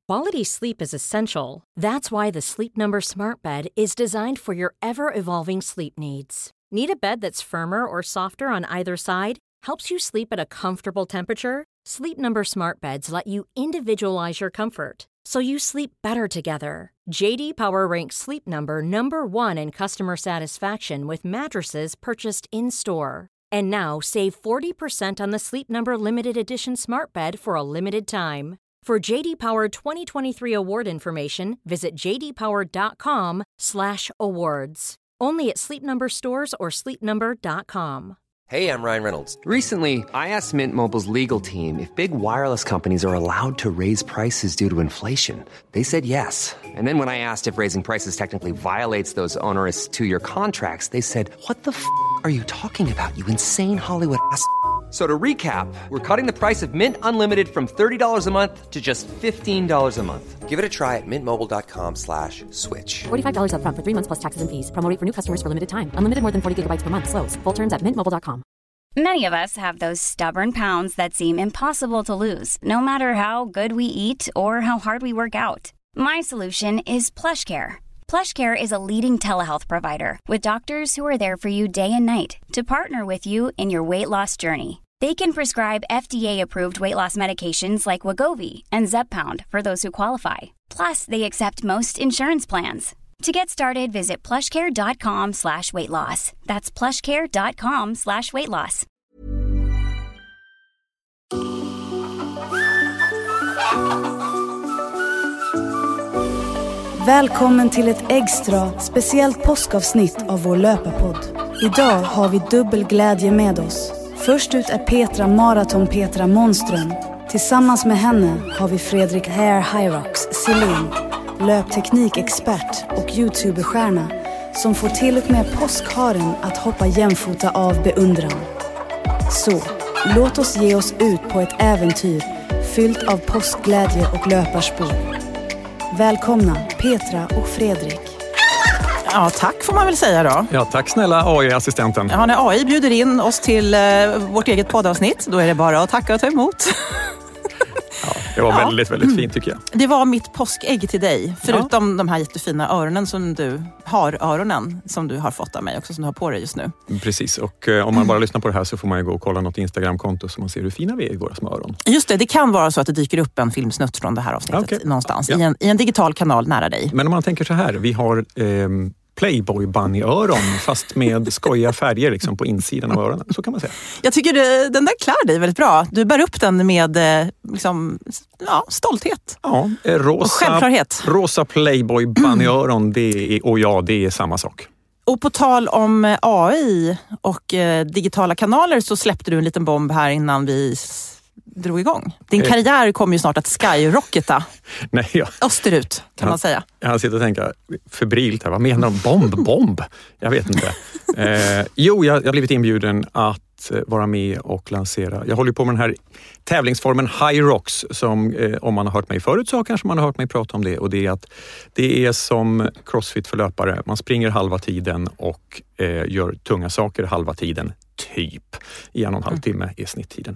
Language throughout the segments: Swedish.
Quality sleep is essential. That's why the Sleep Number Smart Bed is designed for your ever-evolving sleep needs. Need a bed that's firmer or softer on either side? Helps you sleep at a comfortable temperature? Sleep Number Smart Beds let you individualize your comfort, so you sleep better together. JD Power ranks Sleep Number #1 in customer satisfaction with mattresses purchased in-store. And now, save 40% on the Sleep Number Limited Edition Smart Bed for a limited time. For JD Power 2023 award information, visit jdpower.com/awards. Only at Sleep Number stores or sleepnumber.com. Hey, I'm Ryan Reynolds. Recently, I asked Mint Mobile's legal team if big wireless companies are allowed to raise prices due to inflation. They said yes. And then when I asked if raising prices technically violates those onerous two-year contracts, they said, "What the f*** are you talking about, you insane Hollywood ass?" So to recap, we're cutting the price of Mint Unlimited from $30 a month to just $15 a month. Give it a try at mintmobile.com/switch. $45 up front for 3 months plus taxes and fees. Promo rate for new customers for limited time. Unlimited more than 40 gigabytes per month. Slows full terms at mintmobile.com. Many of us have those stubborn pounds that seem impossible to lose, no matter how good we eat or how hard we work out. My solution is PlushCare. PlushCare is a leading telehealth provider with doctors who are there for you day and night to partner with you in your weight loss journey. They can prescribe FDA-approved weight loss medications like Wegovy and Zepbound for those who qualify. Plus, they accept most insurance plans. To get started, visit plushcare.com/weightloss. That's plushcare.com/weightloss. Välkommen till ett extra speciellt påskavsnitt av vår löparpodd. Idag har vi dubbel glädje med oss. Först ut är Petra Marathon Petra Monström. Tillsammans med henne har vi Fredrik Hair Hyrox Selin, löpteknikexpert och YouTuberstjärna som får till och med påskharen att hoppa jämfota av beundran. Så, låt oss ge oss ut på ett äventyr fyllt av påskglädje och löparspår. Välkomna Petra och Fredrik. Ja, tack får man väl säga då. Ja, tack snälla AI-assistenten. Ja, när AI bjuder in oss till vårt eget poddavsnitt, då är det bara att tacka och ta emot. Ja, det var väldigt, väldigt fint tycker jag. Det var mitt påskägg till dig. Förutom de här jättefina öronen som du har, öronen som du har fått av mig också, som du har på dig just nu. Precis, och om man bara lyssnar på det här så får man ju gå och kolla något Instagramkonto så man ser hur fina vi är i våra små öron. Just det kan vara så att det dyker upp en filmsnutt från det här avsnittet någonstans. I en digital kanal nära dig. Men om man tänker så här, vi har Playboy Bunny-öron fast med skojiga färger liksom på insidan av öronen, så kan man säga. Jag tycker den där klär dig väldigt bra. Du bär upp den med liksom, stolthet. Ja, och självklarhet. Rosa Playboy Bunny-öron, det är samma sak. Och på tal om AI och digitala kanaler så släppte du en liten bomb här innan vi drog igång. Din karriär kommer ju snart att skyrocketa. Österut kan man säga. Jag sitter och tänker febrilt här. Vad menar de? Bomb? Jag vet inte. Jag har blivit inbjuden att vara med och lansera. Jag håller på med den här tävlingsformen Hyrox som om man har hört mig förut så kanske man har hört mig prata om det. Och det är att det är som CrossFit för löpare. Man springer halva tiden och gör tunga saker halva tiden. Typ i 1,5 timme är snitttiden.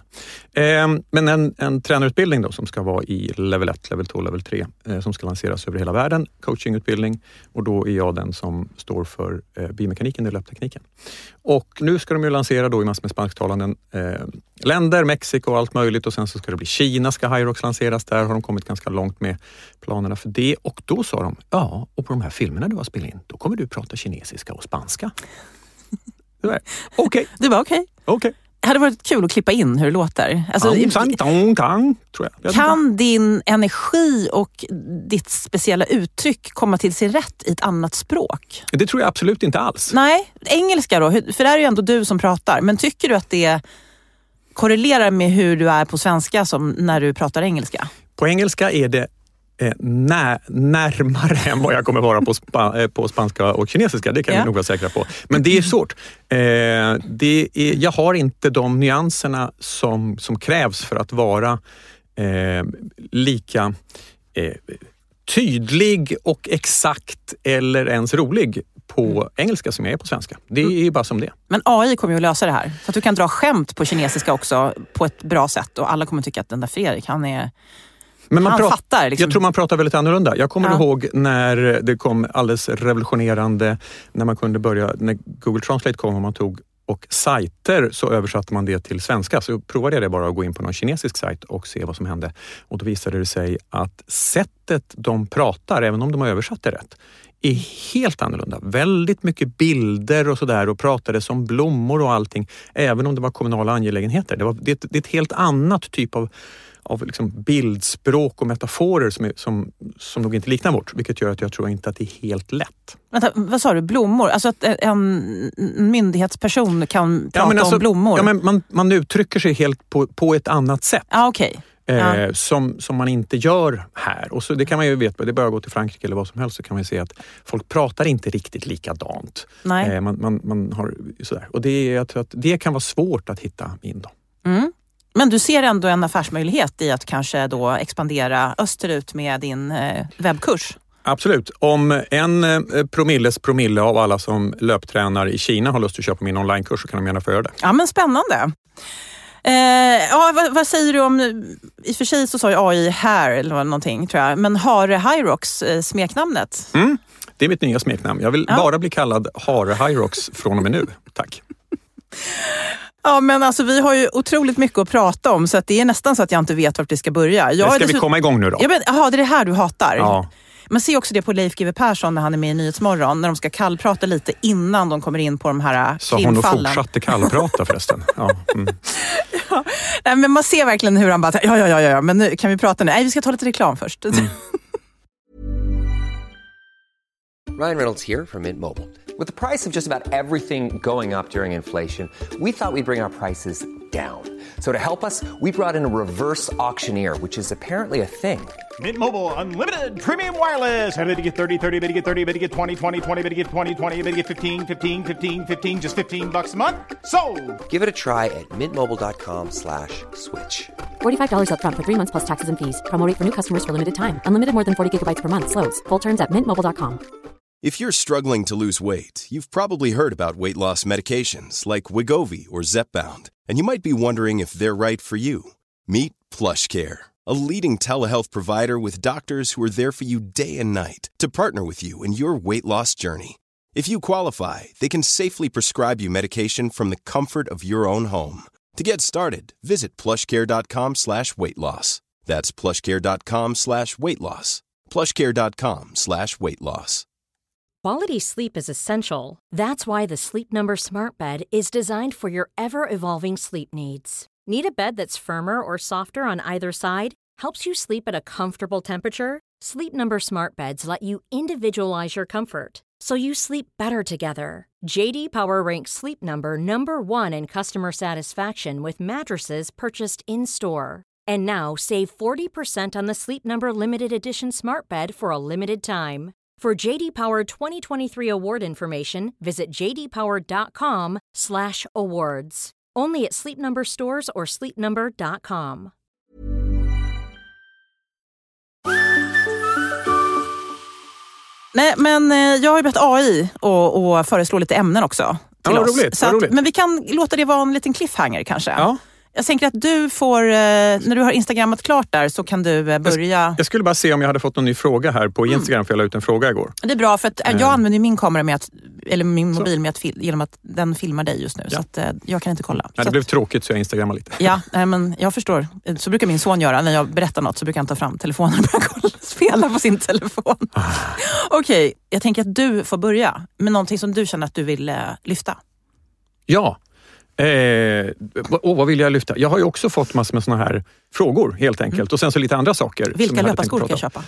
Men en tränarutbildning då som ska vara i level 1, level 2, level 3 som ska lanseras över hela världen. Coachingutbildning och då är jag den som står för biomekaniken och löptekniken. Och nu ska de ju lansera då i massor med spansktalande länder, Mexiko och allt möjligt och sen så ska det bli Kina, ska Hyrox lanseras. Där har de kommit ganska långt med planerna för det och då sa de, och på de här filmerna du har spelat in då kommer du prata kinesiska och spanska. Okej. Det var okej. Det hade varit kul att klippa in hur det låter. Alltså, tror jag. Kan din energi och ditt speciella uttryck komma till sin rätt i ett annat språk? Det tror jag absolut inte alls. Nej, engelska då. För det är ju ändå du som pratar. Men tycker du att det korrelerar med hur du är på svenska som när du pratar engelska? På engelska är det närmare än vad jag kommer vara på spanska och kinesiska. Det kan vi nog vara säkra på. Men det är svårt. Jag har inte de nyanserna som krävs för att vara lika tydlig och exakt eller ens rolig på engelska som jag är på svenska. Det är ju bara som det. Men AI kommer ju att lösa det här. Så att du kan dra skämt på kinesiska också på ett bra sätt och alla kommer tycka att den där Fredrik, han är Men han fattar. Liksom. Jag tror man pratar väldigt annorlunda. Jag kommer ihåg när det kom alldeles revolutionerande, när man kunde börja, när Google Translate kom och man tog och sajter, så översatte man det till svenska. Så provade jag det bara att gå in på någon kinesisk sajt och se vad som hände. Och då visade det sig att sättet de pratar, även om de har översatt det rätt, är helt annorlunda. Väldigt mycket bilder och sådär, och pratade som blommor och allting, även om det var kommunala angelägenheter. Det är ett helt annat typ av liksom bildspråk och metaforer som nog inte liknar vårt, vilket gör att jag tror inte att det är helt lätt. Vänta, vad sa du? Blommor? Alltså att en myndighetsperson kan prata om blommor? Ja, men man uttrycker sig helt på ett annat sätt. Okej. Som man inte gör här. Och så, det kan man ju veta, det är bara att gå till Frankrike eller vad som helst, så kan man se att folk pratar inte riktigt likadant. Nej. Man har sådär. Och jag tror att det kan vara svårt att hitta in då. Mm. Men du ser ändå en affärsmöjlighet i att kanske då expandera österut med din webbkurs? Absolut. Om en promille av alla som löptränar i Kina har lust att köpa min onlinekurs, så kan de gärna få göra det. Ja, men spännande. Vad säger du om, i och för sig så sa ju AI här eller någonting tror jag, men har Hyrox smeknamnet? Det är mitt nya smeknamn. Jag vill bara bli kallad Hare Hyrox från och med nu. Tack. Ja, men alltså vi har ju otroligt mycket att prata om, så att det är nästan så att jag inte vet vart det ska börja. Vi komma igång nu då? Jaha, det är det här du hatar? Ja. Man ser också det på Leif GW Persson när han är med i Nyhetsmorgon, när de ska kallprata lite innan de kommer in på de här krimfallen. Så hon fortsatte kallprata förresten. Ja. Ja. Nej, men man ser verkligen hur han bara, ja, men nu kan vi prata nu. Nej, vi ska ta lite reklam först. Ryan Reynolds here from Mint Mobile. With the price of just about everything going up during inflation, we thought we'd bring our prices down. So to help us, we brought in a reverse auctioneer, which is apparently a thing. Mint Mobile Unlimited Premium Wireless. How to get 30, 30, bit to get 30, bit to get 20, 20, 20, bit to get 20, 20, bit to get 15, 15, 15, 15, just $15 a month? Sold! Give it a try at mintmobile.com/switch. $45 up front for 3 months plus taxes and fees. Promo rate for new customers for limited time. Unlimited more than 40 gigabytes per month. Slows full terms at mintmobile.com. If you're struggling to lose weight, you've probably heard about weight loss medications like Wegovy or Zepbound, and you might be wondering if they're right for you. Meet PlushCare, a leading telehealth provider with doctors who are there for you day and night to partner with you in your weight loss journey. If you qualify, they can safely prescribe you medication from the comfort of your own home. To get started, visit plushcare.com/weightloss. That's plushcare.com/weightloss. plushcare.com/weightloss. Quality sleep is essential. That's why the Sleep Number Smart Bed is designed for your ever-evolving sleep needs. Need a bed that's firmer or softer on either side? Helps you sleep at a comfortable temperature? Sleep Number Smart Beds let you individualize your comfort, so you sleep better together. JD Power ranks Sleep Number #1 in customer satisfaction with mattresses purchased in-store. And now save 40% on the Sleep Number Limited Edition Smart Bed for a limited time. For JD Power 2023 award information, visit jdpower.com/awards. Only at Sleep Number stores or sleepnumber.com. Nej, men jag har ju bett AI och föreslå lite ämnen också till oss. Roligt, så att, men vi kan låta det vara en liten cliffhanger kanske. Ja. Jag tänker att du får, när du har Instagrammat klart där så kan du börja... Jag skulle bara se om jag hade fått någon ny fråga här på Instagram, för jag la ut en fråga igår. Det är bra, för att jag använder min kamera eller min mobil genom att den filmar dig just nu. Ja. Så att jag kan inte kolla. Ja, det blev tråkigt så jag instagrammar lite. Ja, men jag förstår. Så brukar min son göra. När jag berättar något så brukar han ta fram telefonen och börja spela på sin telefon. Okej, jag tänker att du får börja med någonting som du känner att du vill lyfta. Ja. Vad vill jag lyfta? Jag har ju också fått massor med såna här frågor helt enkelt. Och sen så lite andra saker. Vilka löparskor kan jag köpa?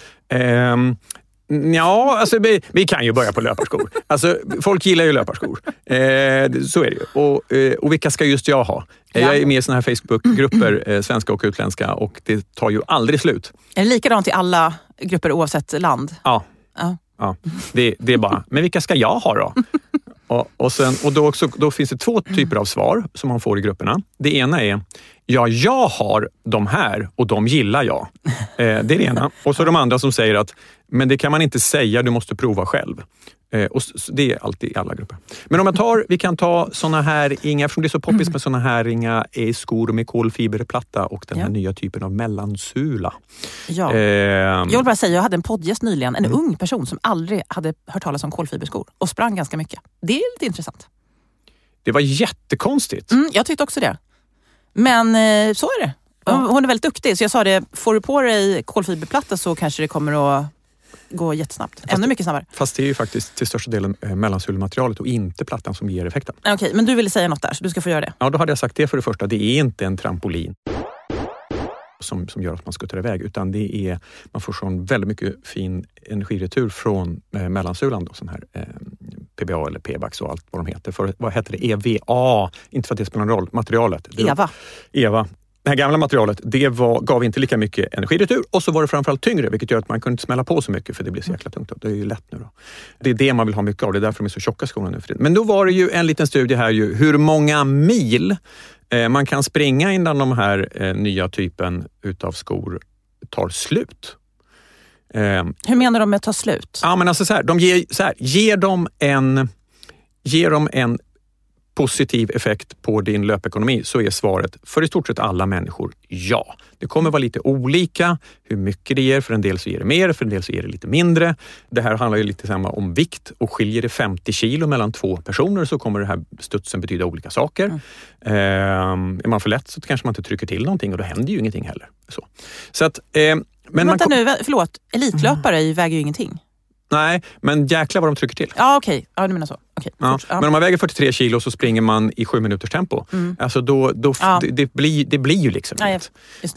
Ja, alltså vi kan ju börja på löparskor. Alltså, folk gillar ju löparskor. Så är det ju. Och vilka ska just jag ha? Jag är med i såna här Facebookgrupper, svenska och utländska, och det tar ju aldrig slut. Är det likadant i alla grupper oavsett land? Ja. Det är bara, men vilka ska jag ha då? Och då finns det 2 typer av svar som man får i grupperna. Det ena är, jag har de här och de gillar jag. Det är det ena. Och så de andra som säger att, men det kan man inte säga, du måste prova själv. Och det är alltid i alla grupper. Men om vi kan ta såna här, eftersom det är så poppis med såna här skor med kolfiberplatta och den här nya typen av mellansula. Ja. Jag vill bara säga, jag hade en poddgäst nyligen, en ung person som aldrig hade hört talas om kolfiberskor och sprang ganska mycket. Det är lite intressant. Det var jättekonstigt. Jag tyckte också det. Men så är det. Hon är väldigt duktig, så jag sa det, får du på dig kolfiberplatta så kanske det kommer att gå jättesnabbt. Ännu mycket snabbare. Fast det är ju faktiskt till största delen mellansulmaterialet och inte plattan som ger effekten. Okej, men du ville säga något där, så du ska få göra det. Ja, då hade jag sagt det för det första. Det är inte en trampolin som gör att man skuttar iväg, utan det är, man får sån väldigt mycket fin energiretur från mellansulan då, sån här PBA eller PBAX och allt vad de heter. För, vad heter det? EVA, inte för att det spelar någon roll, materialet. EVA. Det här gamla materialet, det gav inte lika mycket energiretur och så var det framförallt tyngre, vilket gör att man kunde inte smälla på så mycket för det blir så jäkla tungt. Det är ju lätt nu då. Det är det man vill ha mycket av, det är därför de är så tjocka skorna nu för det. Men då var det ju en liten studie här hur många mil man kan springa innan de här nya typen utav skor tar slut. Hur menar de med att ta slut? Ja, men alltså ger dem en positiv effekt på din löpekonomi, så är svaret för i stort sett alla människor ja. Det kommer vara lite olika hur mycket det ger. För en del så ger det mer, för en del så ger det lite mindre. Det här handlar ju lite samma om vikt, och skiljer det 50 kilo mellan två personer så kommer det här studsen betyda olika saker. Är man för lätt så kanske man inte trycker till någonting och då händer ju ingenting heller. Så att, men vänta nu, förlåt. Elitlöpare väger ju ingenting. Nej, men jäkla vad de trycker till. Ja, okej. Ja, du menar så. Okay. Ja. Men om man väger 43 kilo så springer man i 7 minuters tempo. Alltså det blir ju liksom inget.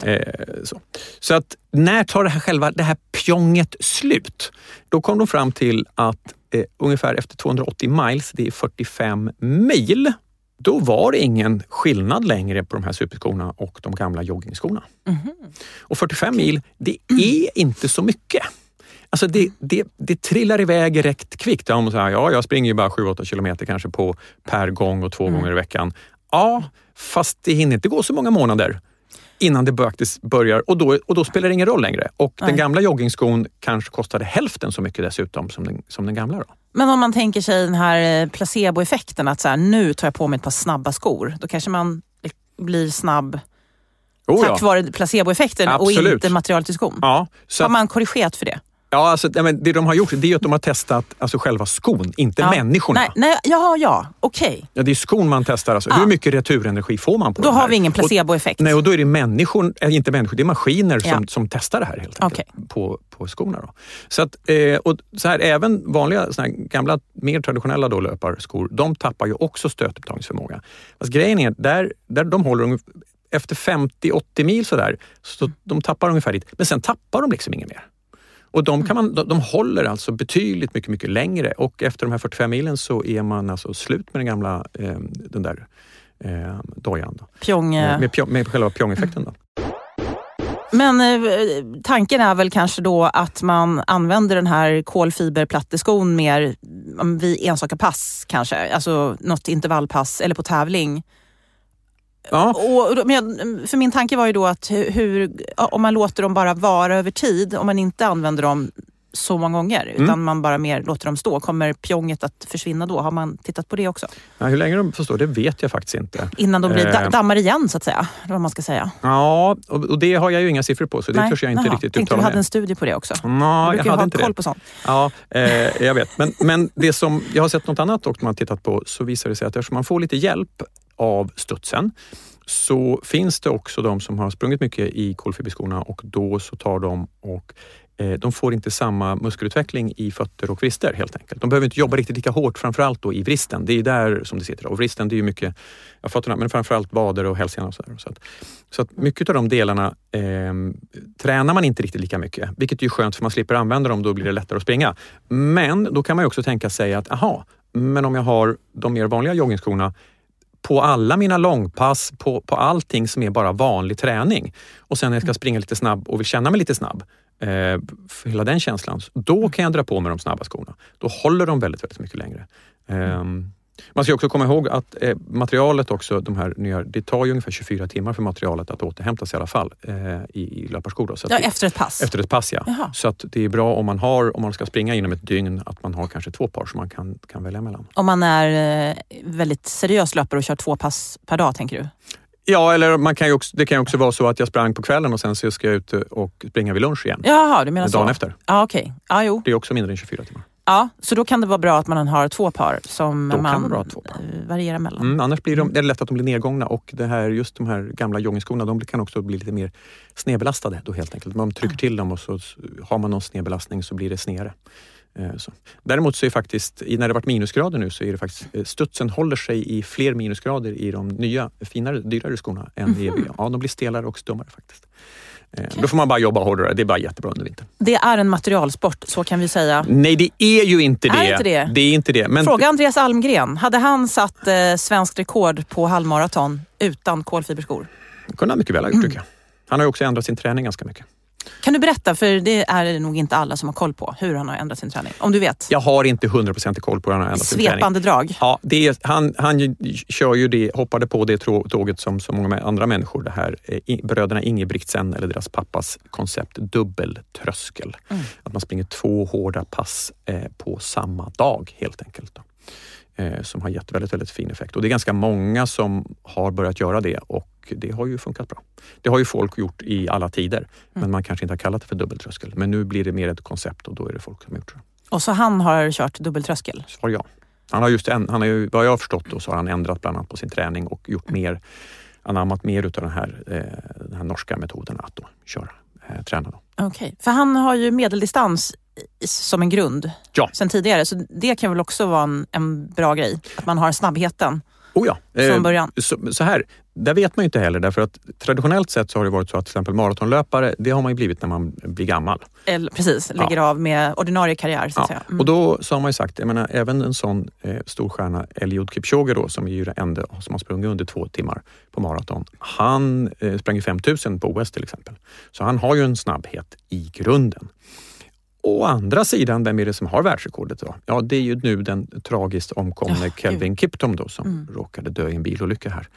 Så att när tar det här pjonget slut? Då kom de fram till att ungefär efter 280 miles, det är 45 mil, då var det ingen skillnad längre på de här superskorna och de gamla joggingskorna. Och 45 mil, det är inte så mycket. Alltså det trillar iväg direkt kvickt. Om man säger, jag springer ju bara 7-8 kilometer kanske per gång och 2 gånger i veckan. Ja, fast det hinner inte gå så många månader innan det faktiskt börjar. Och då spelar det ingen roll längre. Och den gamla joggingskon kanske kostade hälften så mycket dessutom som den gamla då. Men om man tänker sig den här placeboeffekten, att så här, nu tar jag på mig ett par snabba skor. Då kanske man blir snabb tack vare placeboeffekten. Absolut. Och inte materialet i skon. Ja, har man korrigerat för det? Ja, alltså, det de har gjort det är att de har testat alltså själva skon, inte människorna. Okej. Ja, det är skon man testar. Alltså. Hur mycket returenergi får man på då det här? Har vi ingen placeboeffekt. Nej, och då är det inte människor, det är maskiner som testar det här helt enkelt på skorna. Då. Så att, även vanliga såna här gamla, mer traditionella då, löparskor, de tappar ju också stötupptagningsförmåga. Alltså, grejen är, där de håller efter 50-80 mil så de tappar ungefär dit, men sen tappar de liksom inget mer. Och de håller alltså betydligt mycket, mycket längre, och efter de här 45 milen så är man alltså slut med den gamla den där dojan då. Med själva pjongeffekten då. Men tanken är väl kanske då att man använder den här kolfiberplatteskon mer vid enstaka pass kanske, alltså något intervallpass eller på tävling. Ja. För min tanke var ju då att om man låter dem bara vara över tid, om man inte använder dem så många gånger, utan man bara mer låter dem stå, kommer pjonget att försvinna då? Har man tittat på det också? Ja, hur länge de får stå, det vet jag faktiskt inte. Innan de blir dammar igen så att säga, vad man ska säga. Ja, och det har jag ju inga siffror på, så det törs jag inte riktigt uttala. Tänkte du hade en studie på det också? Nej, jag hade inte koll på sånt. Ja, jag vet. Men det som jag har sett något annat och man har tittat på, så visar det sig att eftersom man får lite hjälp av studsen, så finns det också de som har sprungit mycket i kolfiberskorna, och då så tar de och de får inte samma muskelutveckling i fötter och vrister helt enkelt. De behöver inte jobba riktigt lika hårt, framförallt då i vristen. Det är där som det sitter. Och vristen, det är ju mycket, fötterna, men framförallt vader och hälsenan och sådär. Så att mycket av de delarna tränar man inte riktigt lika mycket. Vilket är ju skönt, för man slipper använda dem, då blir det lättare att springa. Men då kan man ju också tänka sig att, men om jag har de mer vanliga joggingskorna på alla mina långpass, på allting som är bara vanlig träning, och sen när jag ska springa lite snabb och vill känna mig lite snabb, för hela den känslan, då kan jag dra på med de snabba skorna. Då håller de väldigt, väldigt mycket längre. Man ska också komma ihåg att materialet också, de här nya, det tar ju ungefär 24 timmar för materialet att återhämtas i alla fall i löparskor. Då. Så att efter ett pass? Efter ett pass, ja. Jaha. Så att det är bra om man ska springa inom ett dygn, att man har kanske 2 par som man kan välja mellan. Om man är väldigt seriös löpare och kör 2 pass per dag, tänker du? Ja, eller det kan ju också vara så att jag sprang på kvällen och sen så ska jag ut och springa vid lunch igen. Jaha, du menar så? Dagen efter. Ja, okej. Ja, jo. Det är också mindre än 24 timmar. Ja, så då kan det vara bra att man har 2 par som då man varierar mellan. Annars blir det är lätt att de blir nedgångna och just de här gamla joggingskorna, de kan också bli lite mer snedbelastade då helt enkelt. Man trycker till dem och så har man någon snedbelastning så blir det snedare. Så. Däremot så är faktiskt, när det varit minusgrader nu så är det faktiskt, studsen håller sig i fler minusgrader i de nya, finare, dyrare skorna än i EVA. Ja, de blir stelare och stummare faktiskt. Då får man bara jobba hårdare. Det är bara jättebra under vintern. Det är en materialsport, så kan vi säga. Nej, det är ju inte det. Är inte det? Det är inte det. Men fråga Andreas Almgren. Hade han satt svenskt rekord på halvmaraton utan kolfiberskor? Kunde han mycket väl ha gjort, tycker jag. Han har ju också ändrat sin träning ganska mycket. Kan du berätta, för det är nog inte alla som har koll på hur han har ändrat sin träning, om du vet. Jag har inte 100% koll på hur han har ändrat sin träning. Svepande drag. Ja, han kör ju det, hoppade på det tåget som så många andra människor. Det här bröderna Ingebrigtsen eller deras pappas koncept dubbeltröskel. Att man springer 2 hårda pass på samma dag helt enkelt. Då. Som har gett väldigt, väldigt fin effekt. Och det är ganska många som har börjat göra det och det har ju funkat bra. Det har ju folk gjort i alla tider, men man kanske inte har kallat det för dubbeltröskel. Men nu blir det mer ett koncept och då är det folk som har gjort det. Och så han har kört dubbeltröskel? Svar ja. Han har ju, vad jag har förstått då, så har han ändrat bland annat på sin träning och gjort mer, anammat mer utav den här norska metoden att då träna då. Okej, för han har ju medeldistans som en grund sen tidigare, så det kan väl också vara en bra grej, att man har snabbheten från början. Så här, där vet man ju inte heller, därför att traditionellt sett så har det varit så att till exempel maratonlöpare, det har man ju blivit när man blir gammal. Precis, lägger av med ordinarie karriär så att säga. Och då så har man ju sagt, jag menar, även en sån stor stjärna, Eliud Kipchoge då, som är ju den enda som har sprungit under 2 timmar på maraton. Han sprang ju 5000 på OS till exempel. Så han har ju en snabbhet i grunden. Å andra sidan, vem är det som har världsrekordet då? Ja, det är ju nu den tragiskt omkomne Kelvin Kiptum då, som råkade dö i en bilolycka här.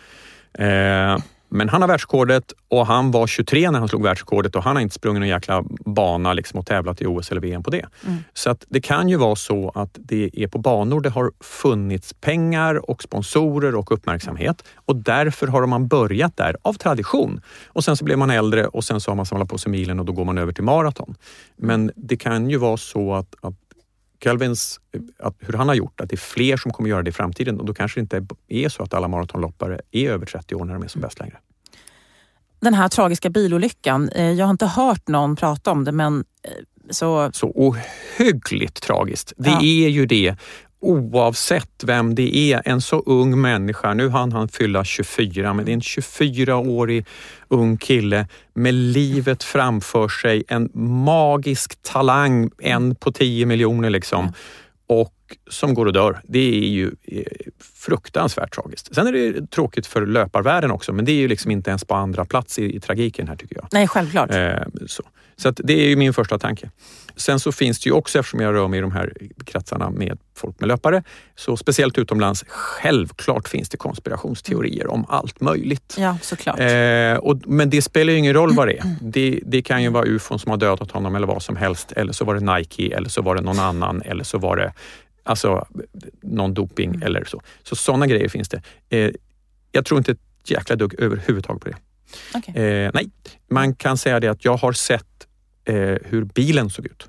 Men han har världsrekordet och han var 23 när han slog världsrekordet och han har inte sprungit någon jäkla bana liksom och tävlat i OS eller VM på det. Så att det kan ju vara så att det är på banor det har funnits pengar och sponsorer och uppmärksamhet och därför har man börjat där av tradition. Och sen så blev man äldre och sen så har man samlat på sig milen och då går man över till maraton. Men det kan ju vara så att Kelvins, hur han har gjort, att det är fler som kommer göra det i framtiden och då kanske det inte är så att alla maratonloppare är över 30 år när de är som bäst längre. Den här tragiska bilolyckan, jag har inte hört någon prata om det, men så ohyggligt tragiskt. Det är ju det. Oavsett vem det är, en så ung människa, nu han fylla 24, men det är en 24-årig ung kille med livet framför sig, en magisk talang, 1 på 10 miljoner liksom, och som går och dör. Det är ju fruktansvärt tragiskt. Sen är det tråkigt för löparvärlden också, men det är ju liksom inte ens på andra plats i tragiken här tycker jag. Nej, självklart. Så att det är ju min första tanke. Sen så finns det ju också, eftersom jag rör mig i de här kretsarna med folk med löpare, så speciellt utomlands, självklart finns det konspirationsteorier om allt möjligt. Ja, såklart. Men det spelar ju ingen roll vad det är. Det kan ju vara UFOn som har dödat honom eller vad som helst, eller så var det Nike, eller så var det någon annan, eller så var det någon doping eller så. Så sådana grejer finns det. Jag tror inte ett jäkla dugg överhuvudtaget på det. Okay. Nej, man kan säga det att jag har sett hur bilen såg ut.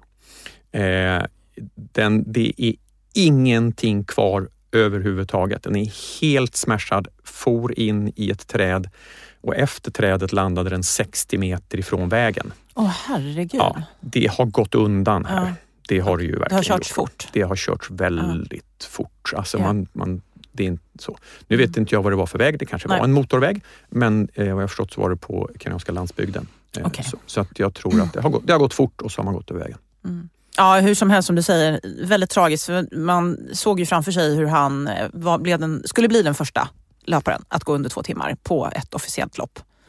Det är ingenting kvar överhuvudtaget. Den är helt smashad, for in i ett träd och efter trädet landade den 60 meter ifrån vägen. Herregud. Ja, det har gått undan här. Ja. Det har det ju verkligen. Det har körts fort. Det har körts väldigt fort. Alltså det är inte så. Nu vet inte jag vad det var för väg. Det kanske var en motorväg. Men vad jag förstått så var det på kenyanska landsbygden. Okay. Så att jag tror att det har gått fort och så har man gått över vägen. Ja, hur som helst som du säger. Väldigt tragiskt. För man såg ju framför sig hur han skulle bli den första löparen att gå under 2 timmar på ett officiellt lopp. Ja.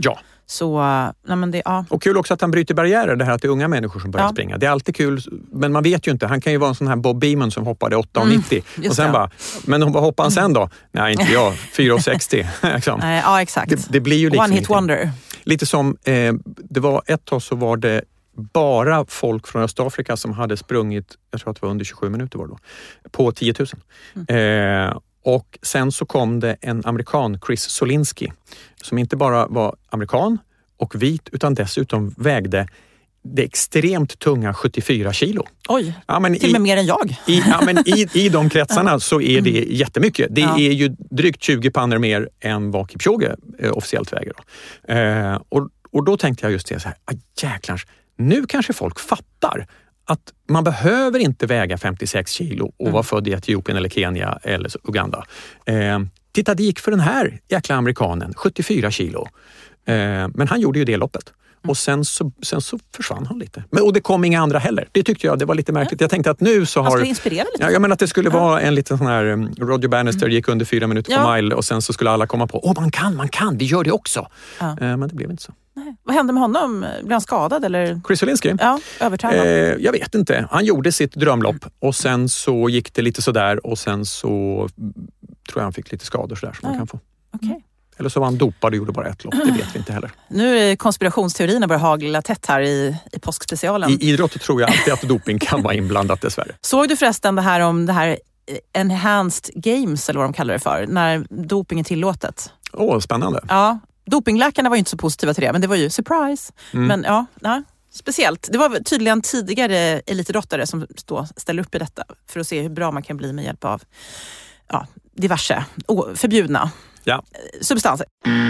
Så, nej men det, ja. Och kul också att han bryter barriärer, det här att det är unga människor som börjar springa. Det är alltid kul, men man vet ju inte. Han kan ju vara en sån här Bob Beamon som hoppade 8,90. Och sen bara, men vad hoppar han sen då? Nej, inte jag. 4,60. Liksom. Ja, exakt. Det blir ju liksom One hit wonder. Lite som, det var ett tag så var det bara folk från Östafrika som hade sprungit, jag tror att det var under 27 minuter var det då, på 10 000. Och sen så kom det en amerikan, Chris Solinski, som inte bara var amerikan och vit utan dessutom vägde det extremt tunga 74 kilo. Oj, ja, men till och med mer än jag. I de kretsarna så är det jättemycket. Det är ju drygt 20 pannor mer än vad Kipchoge officiellt väger. Då. Och då tänkte jag just det så här, jäklars, nu kanske folk fattar att man behöver inte väga 56 kilo och vara född i Etiopien eller Kenya eller Uganda. Titta, det gick för den här jäkla amerikanen, 74 kilo. Men han gjorde ju det loppet. Och sen så försvann han lite. Och det kom inga andra heller. Det tyckte jag, det var lite märkligt. Jag tänkte att nu så har... Man skulle inspirera lite. Ja, men att det skulle vara en liten sån här... Roger Bannister gick under 4 minuter på mile och sen så skulle alla komma på, man kan, vi gör det också. Ja. Men det blev inte så. Nej. Vad hände med honom? Blev han skadad eller? Chris Solinski? Ja, övertränad. Jag vet inte. Han gjorde sitt drömlopp och sen så gick det lite sådär och sen så tror jag han fick lite skador sådär som man kan få. Okej. Eller så var han dopad och gjorde bara ett lopp, det vet vi inte heller. Nu är konspirationsteorierna börjar hagla tätt här i påskspecialen. I idrott tror jag alltid att doping kan vara inblandat dessvärre. Såg du förresten det här om det här enhanced games eller vad de kallar det för, när doping är tillåtet? Spännande. Ja, dopingläkarna var ju inte så positiva till det, men det var ju surprise. Men ja, speciellt. Det var tydligen tidigare elitidrottare som ställer upp i detta för att se hur bra man kan bli med hjälp av diverse förbjudna substanser.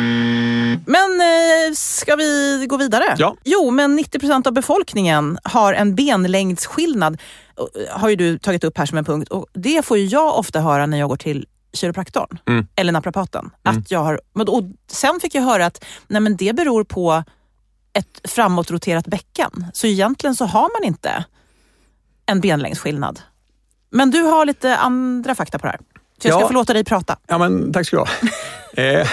Men ska vi gå vidare? Ja. Jo, men 90% av befolkningen har en benlängdsskillnad, har ju du tagit upp här som en punkt. Och det får ju jag ofta höra när jag går till kiropraktorn eller naprapaten. Att jag har, och sen fick jag höra att nej, men det beror på ett framåtroterat bäcken. Så egentligen så har man inte en benlängdsskillnad. Men du har lite andra fakta på det här. Så jag ska få låta dig prata. Ja, men tack ska du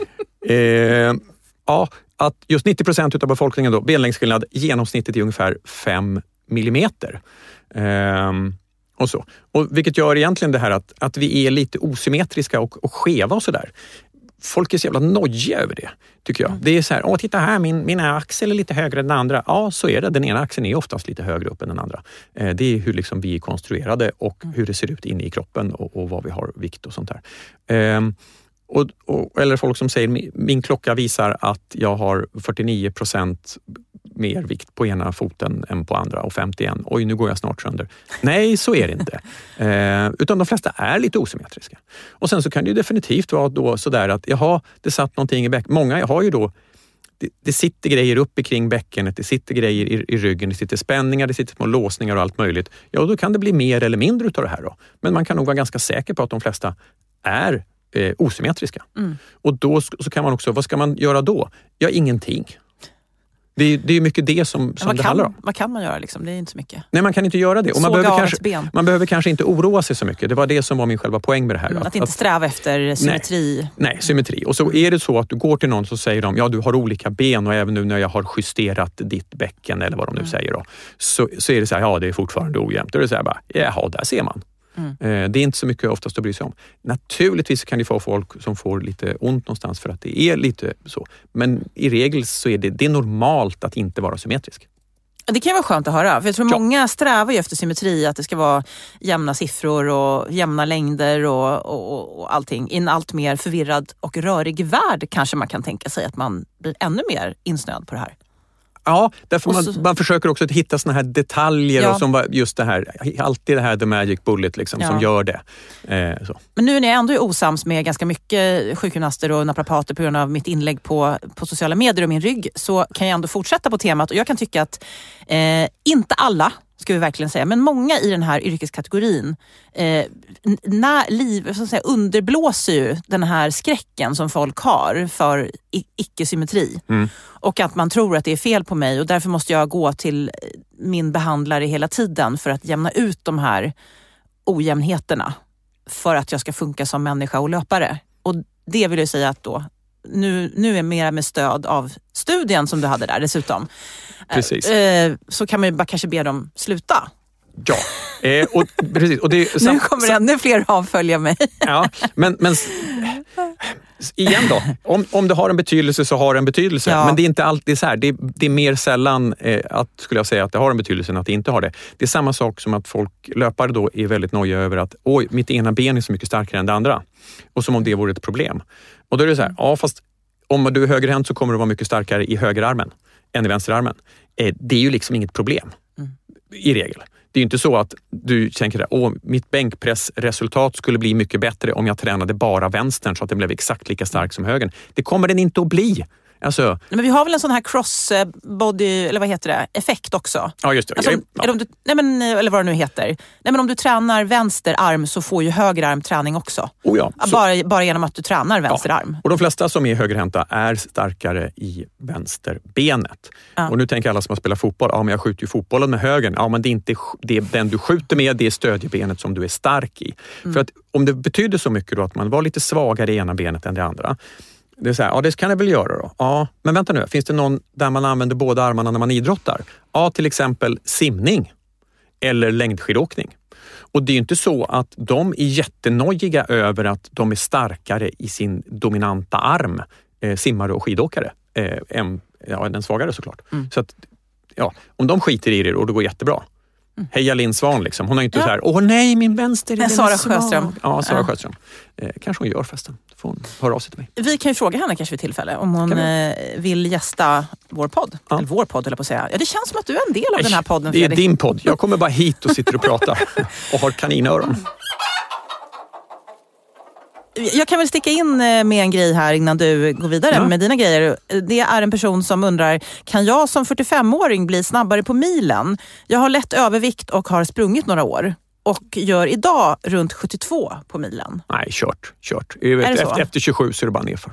ha. Att just 90% av befolkningen då, benlängdsskillnad, genomsnittet är ungefär 5 millimeter. Och så. Och vilket gör egentligen det här att vi är lite osymmetriska och skeva och sådär. Folk är så jävla nojiga över det, tycker jag. Det är så här, titta här, min axel är lite högre än den andra. Ja, så är det. Den ena axeln är oftast lite högre upp än den andra. Det är hur liksom vi är konstruerade och hur det ser ut inne i kroppen och vad vi har vikt och sånt där. Eller folk som säger, min klocka visar att jag har 49% mer vikt på ena foten än på andra och 51. Oj, nu går jag snart sönder. Nej, så är det inte. Utan de flesta är lite osymmetriska. Och sen så kan det ju definitivt vara då sådär att det satt någonting i bäcken. Många har ju då, det sitter grejer uppe kring bäckenet, det sitter grejer i ryggen, det sitter spänningar, det sitter små låsningar och allt möjligt. Ja, då kan det bli mer eller mindre utav det här då. Men man kan nog vara ganska säker på att de flesta är osymmetriska. Och då så kan man också, vad ska man göra då? Ja, ingenting. Det är mycket det som det handlar om. Vad kan man göra liksom? Det är inte så mycket. Nej, man kan inte göra det. Och man behöver kanske inte oroa sig så mycket. Det var det som var min själva poäng med det här. Att inte sträva efter symmetri. Nej, symmetri. Och så är det så att du går till någon så säger de, du har olika ben och även nu när jag har justerat ditt bäcken eller vad de nu säger då, så är det så här, det är fortfarande ojämnt. Och det är så här bara, där ser man. Det är inte så mycket oftast att bry sig om. Naturligtvis kan det få folk som får lite ont någonstans för att det är lite så. Men i regel så är det är normalt att inte vara symmetrisk. Det kan vara skönt att höra. För jag tror många strävar ju efter symmetri. Att det ska vara jämna siffror och jämna längder och allting. I en allt mer förvirrad och rörig värld kanske man kan tänka sig att man blir ännu mer insnöad på det här. Ja, därför man försöker också att hitta såna här detaljer och som var just det här, alltid det här the magic bullet liksom, som gör det. Så. Men nu när jag ändå är osams med ganska mycket sjukgymnaster och naprapater på grund av mitt inlägg på sociala medier och min rygg, så kan jag ändå fortsätta på temat. Och jag kan tycka att inte alla, ska vi verkligen säga, men många i den här yrkeskategorin underblåser ju den här skräcken som folk har för icke-symmetri. Och att man tror att det är fel på mig och därför måste jag gå till min behandlare hela tiden för att jämna ut de här ojämnheterna för att jag ska funka som människa och löpare. Och det vill jag säga att då nu är mer med stöd av studien som du hade där dessutom. Precis. Så kan man ju bara kanske be dem sluta. Ja, och precis. Och det, nu kommer ännu fler avfölja mig. Ja, men igen då, om det har en betydelse så har det en betydelse. Ja. Men det är inte alltid så här. Det är mer sällan skulle jag säga att det har en betydelse än att det inte har det. Det är samma sak som att löpare då är väldigt nojiga över att mitt ena ben är så mycket starkare än det andra. Och som om det vore ett problem. Och då är det så här, fast om du är högerhänt så kommer du vara mycket starkare i högerarmen än i vänsterarmen. Det är ju liksom inget problem i regel. Det är ju inte så att du tänker mitt bänkpressresultat skulle bli mycket bättre om jag tränade bara vänstern så att den blev exakt lika stark som högern. Det kommer den inte att bli. Alltså, men vi har väl en sån här crossbody, eller vad heter det, effekt också? Ja, just det. Alltså, eller vad det nu heter. Nej, men om du tränar vänster arm så får ju höger arm träning också. Bara genom att du tränar vänster arm. Och de flesta som är högerhänta är starkare i vänsterbenet. Ja. Och nu tänker alla som har spelat fotboll, men jag skjuter ju fotbollen med högern. Ja, men det är inte den du skjuter med, det är stödjebenet som du är stark i. För att om det betyder så mycket då att man var lite svagare i ena benet än det andra. Det är så här, det kan jag väl göra då. Ja, men vänta nu, finns det någon där man använder båda armarna när man idrottar? Ja, till exempel simning eller längdskidåkning. Och det är ju inte så att de är jättenojiga över att de är starkare i sin dominanta arm, simmare och skidåkare, än den svagare såklart. Så att, om de skiter i det och det går jättebra. Heja Linn Svan liksom. Hon har inte så här, nej min vänster är Sara Sjöström. Ja, Sara Sjöström. Kanske hon gör festen. Får hon höra av sig till mig. Vi kan ju fråga henne kanske vid tillfälle om hon vill gästa vår podd. Ja. Eller vår podd, eller på att säga. Ja, det känns som att du är en del av den här podden, Fredrik. Det är din podd. Jag kommer bara hit och sitter och pratar och har kaninöron. Jag kan väl sticka in med en grej här innan du går vidare med dina grejer. Det är en person som undrar, kan jag som 45-åring bli snabbare på milen? Jag har lätt övervikt och har sprungit några år. Och gör idag runt 72 på milen. Nej, kört. Efter 27 så är det bara nerför.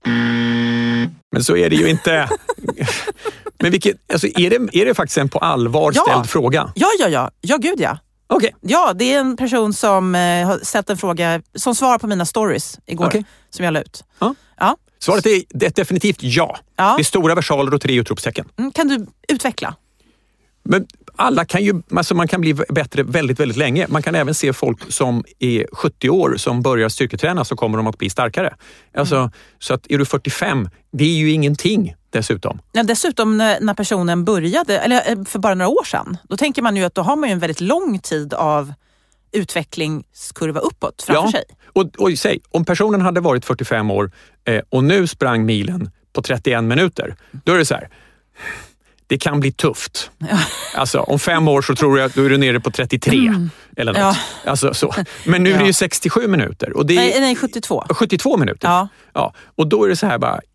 Men så är det ju inte. Men är det faktiskt en på allvar ställd fråga? Ja, gud ja. Okay. Ja, det är en person som har ställt en fråga som svar på mina stories igår som jag la ut. Ja. Svaret är definitivt ja. Det är stora versaler och 3 utropstecken. Kan du utveckla? Men alla kan ju, alltså man kan bli bättre väldigt, väldigt länge. Man kan även se folk som är 70 år som börjar styrketräna, så kommer de att bli starkare. Alltså, så att är du 45, det är ju ingenting dessutom. Ja, dessutom när personen började, eller för bara några år sedan, då tänker man ju att då har man ju en väldigt lång tid av utvecklingskurva uppåt framför sig. Och säg, om personen hade varit 45 år och nu sprang milen på 31 minuter, då är det så här... Det kan bli tufft. Ja. Alltså, om 5 år så tror jag att du är nere på 33 eller något. Ja. Alltså, så. Men nu är det ju 67 minuter. Och det är, nej, 72. 72 minuter. Ja. Och då är det så här bara,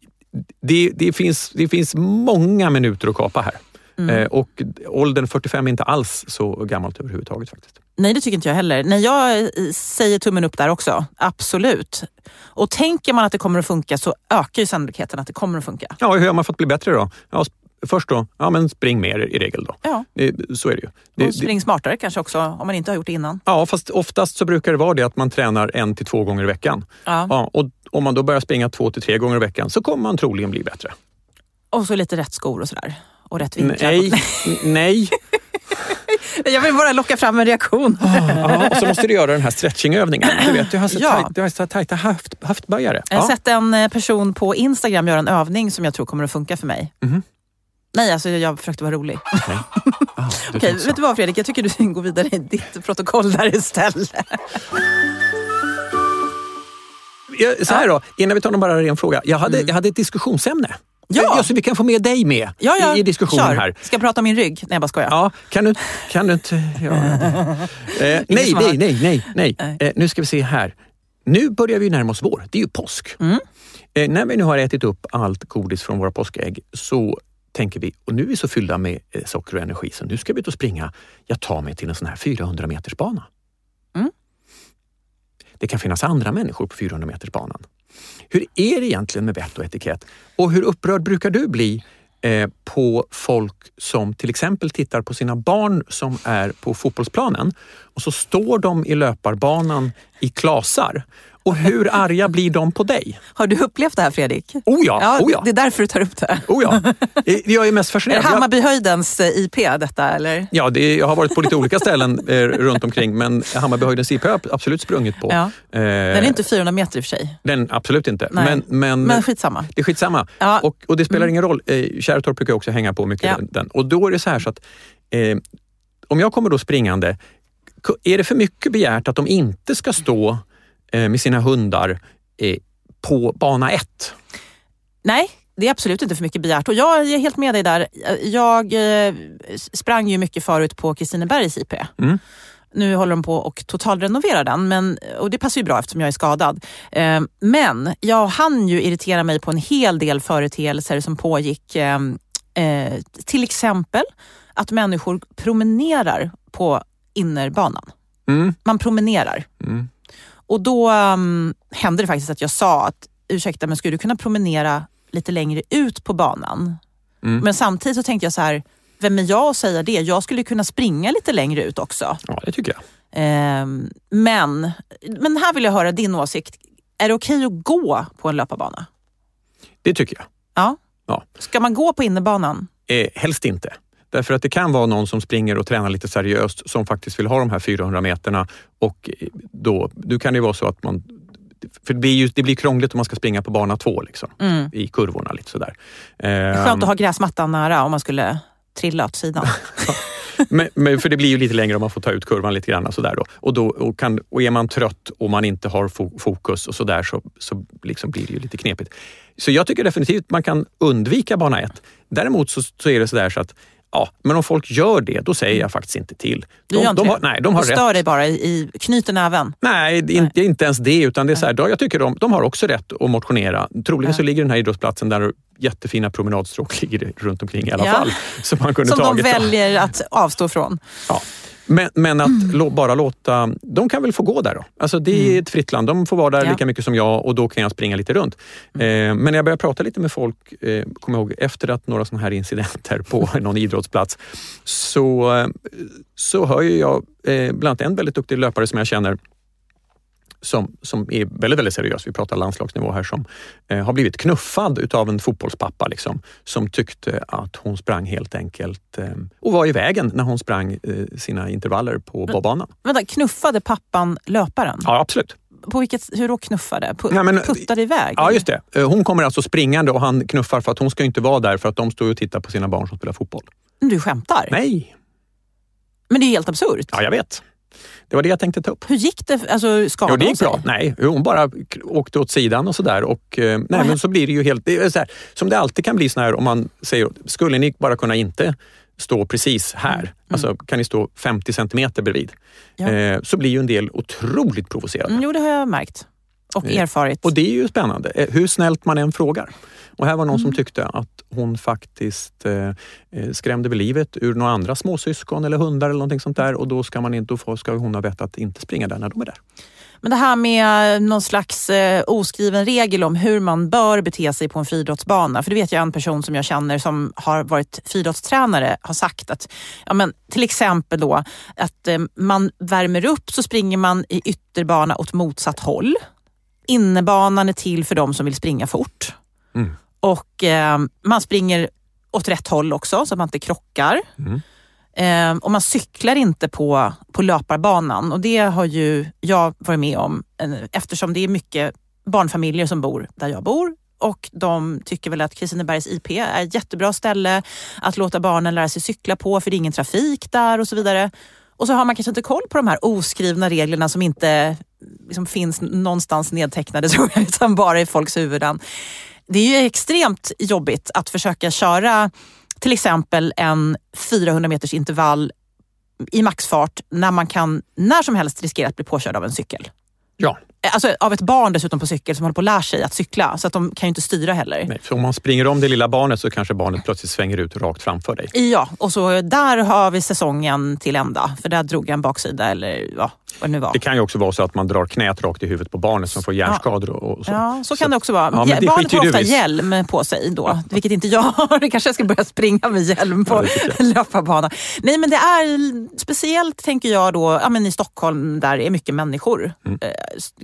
det finns många minuter att kapa här. Och åldern 45 är inte alls så gammalt överhuvudtaget faktiskt. Nej, det tycker inte jag heller. Nej, jag säger tummen upp där också. Absolut. Och tänker man att det kommer att funka, så ökar ju sannolikheten att det kommer att funka. Ja, hur har man fått bli bättre då? Ja, först då, men spring mer i regel då. Ja. Så är det ju. Och spring smartare kanske också, om man inte har gjort det innan. Ja, fast oftast så brukar det vara det att man tränar 1 till 2 gånger i veckan. Ja, och om man då börjar springa 2 till 3 gånger i veckan, så kommer man troligen bli bättre. Och så lite rätt skor och sådär. Och rätt vinklar. Nej. Jag vill bara locka fram en reaktion. Och så måste du göra den här stretchingövningen. Du vet, du har så tajta höftböjare. Jag har sett en person på Instagram göra en övning som jag tror kommer att funka för mig. Nej, alltså jag försökte vara rolig. Okej, vet du vad Fredrik? Jag tycker du går vidare i ditt protokoll där istället. Så här då, innan vi tar någon bara ren fråga. Jag hade ett diskussionsämne. Ja, så vi kan få med dig med i diskussionen här. Ska jag prata om min rygg? Nej, jag bara skojar. Ja, kan du inte göra det? Nej. Nu ska vi se här. Nu börjar vi närma oss vår. Det är ju påsk. När vi nu har ätit upp allt godis från våra påskägg, så tänker vi, och nu är vi så fyllda med socker och energi, så nu ska vi ut och springa. Jag tar mig till en sån här 400 meters bana. Det kan finnas andra människor på 400 meters banan. Hur är det egentligen med vett och etikett? Och hur upprörd brukar du bli på folk som till exempel tittar på sina barn som är på fotbollsplanen, och så står de i löparbanan i klasar Och hur arga blir de på dig? Har du upplevt det här, Fredrik? Oh ja. Det är därför du tar upp det. Oh ja. Jag är mest fascinerad. Är det Hammarbyhöjdens IP detta, eller? Ja, jag har varit på lite olika ställen runt omkring, men Hammarbyhöjdens IP har jag absolut sprungit på. Ja. Den är inte 400 meter i och för sig. Den absolut inte. Men skitsamma. Det är skitsamma. Ja. Och det spelar ingen roll. Kärrtorp brukar också hänga på mycket den. Och då är det så här så att om jag kommer då springande, är det för mycket begärt att de inte ska stå med sina hundar på bana 1? Nej, det är absolut inte för mycket begärt. Och jag är helt med dig där. Jag sprang ju mycket förut på Kristinebergs IP. Mm. Nu håller de på och totalrenoverar den. Och det passar ju bra eftersom jag är skadad. Men jag hann ju irritera mig på en hel del företeelser som pågick. Till exempel att människor promenerar på innerbanan. Mm. Man promenerar. Mm. Och då hände det faktiskt att jag sa att ursäkta, men skulle du kunna promenera lite längre ut på banan? Mm. Men samtidigt så tänkte jag så här, vem är jag att säga det? Jag skulle kunna springa lite längre ut också. Ja, det tycker jag. Men här vill jag höra din åsikt. Är det okej att gå på en löparbana? Det tycker jag. Ja. Ska man gå på innerbanan? Helst inte. Därför att det kan vara någon som springer och tränar lite seriöst som faktiskt vill ha de här 400 meterna. Och då kan det vara så att man... För det blir krångligt om man ska springa på bana 2 liksom, i kurvorna lite sådär. Det är skönt att ha gräsmattan nära om man skulle trilla åt sidan. men för det blir ju lite längre om man får ta ut kurvan lite grann och sådär då. Och är man trött och man inte har fokus och sådär så liksom blir det ju lite knepigt. Så jag tycker definitivt man kan undvika bana 1. Däremot så är det sådär så att men om folk gör det, då säger jag faktiskt inte till. De har stör rätt. Dig bara i knyten även? Nej, det är inte ens det, utan det är så här, jag tycker de har också rätt att motionera. Troligen så ligger den här idrottsplatsen där jättefina promenadstråk ligger runt omkring i alla fall. Som de väljer att avstå från. Ja. Men att bara låta... De kan väl få gå där då. Alltså det är ett fritt land. De får vara där lika mycket som jag och då kan jag springa lite runt. Men när jag börjar prata lite med folk, kommer jag ihåg, efter att några sådana här incidenter på någon idrottsplats så hör ju jag bland annat en väldigt duktig löpare som jag känner som är väldigt, väldigt seriös. Vi pratar landslagsnivå här, som har blivit knuffad utav en fotbollspappa liksom, som tyckte att hon sprang helt enkelt och var i vägen när hon sprang sina intervaller på banan. Vänta, knuffade pappan löparen? Ja, absolut. Hur då knuffade? Puttade iväg? Ja, just det. Hon kommer alltså springande och han knuffar för att hon ska inte vara där för att de står och tittar på sina barn som spelar fotboll. Du skämtar? Nej. Men det är helt absurt. Ja, jag vet. Det var det jag tänkte ta upp. Hur gick det? Alltså, skadade det gick bra. Nej, hon bara åkte åt sidan och sådär. Och men så blir det ju helt... Det är så här, som det alltid kan bli så här om man säger, skulle ni bara kunna inte stå precis här? Alltså kan ni stå 50 centimeter bredvid? Ja. Så blir ju en del otroligt provocerade. Jo, det har jag märkt. Och erfarit. Och det är ju spännande. Hur snällt man än frågar. Och här var någon som tyckte att hon faktiskt skrämde väl livet ur några andra småsyskon eller hundar eller någonting sånt där. Och då ska hon ha vett att inte springa där när de är där. Men det här med någon slags oskriven regel om hur man bör bete sig på en friidrottsbana. För det vet jag en person som jag känner som har varit friidrottstränare har sagt att till exempel då att man värmer upp så springer man i ytterbana åt motsatt håll. Innerbanan är till för de som vill springa fort. Mm. Och man springer åt rätt håll också så att man inte krockar. Mm. Och man cyklar inte på löparbanan. Och det har ju jag varit med om eftersom det är mycket barnfamiljer som bor där jag bor. Och de tycker väl att Kristinebergs IP är ett jättebra ställe att låta barnen lära sig cykla på för det är ingen trafik där och så vidare. Och så har man kanske inte koll på de här oskrivna reglerna som inte liksom finns någonstans nedtecknade tror jag, utan bara i folks huvuden. Det är ju extremt jobbigt att försöka köra till exempel en 400 meters intervall i maxfart när man kan när som helst riskera att bli påkörd av en cykel. Ja. Alltså av ett barn dessutom på cykel som håller på att lära sig att cykla. Så att de kan ju inte styra heller. Nej, för om man springer om det lilla barnet så kanske barnet plötsligt svänger ut rakt framför dig. Ja, och så där har vi säsongen till ända. För där drog jag en baksida eller vad det nu var. Det kan ju också vara så att man drar knät rakt i huvudet på barnet som får hjärnskador och så. Ja, så kan det också vara. Ja, barnet har ofta hjälm på sig då. Vilket inte jag har. Det kanske jag ska börja springa med hjälm på löparbana. Nej, men det är speciellt tänker jag då i Stockholm där är mycket människor.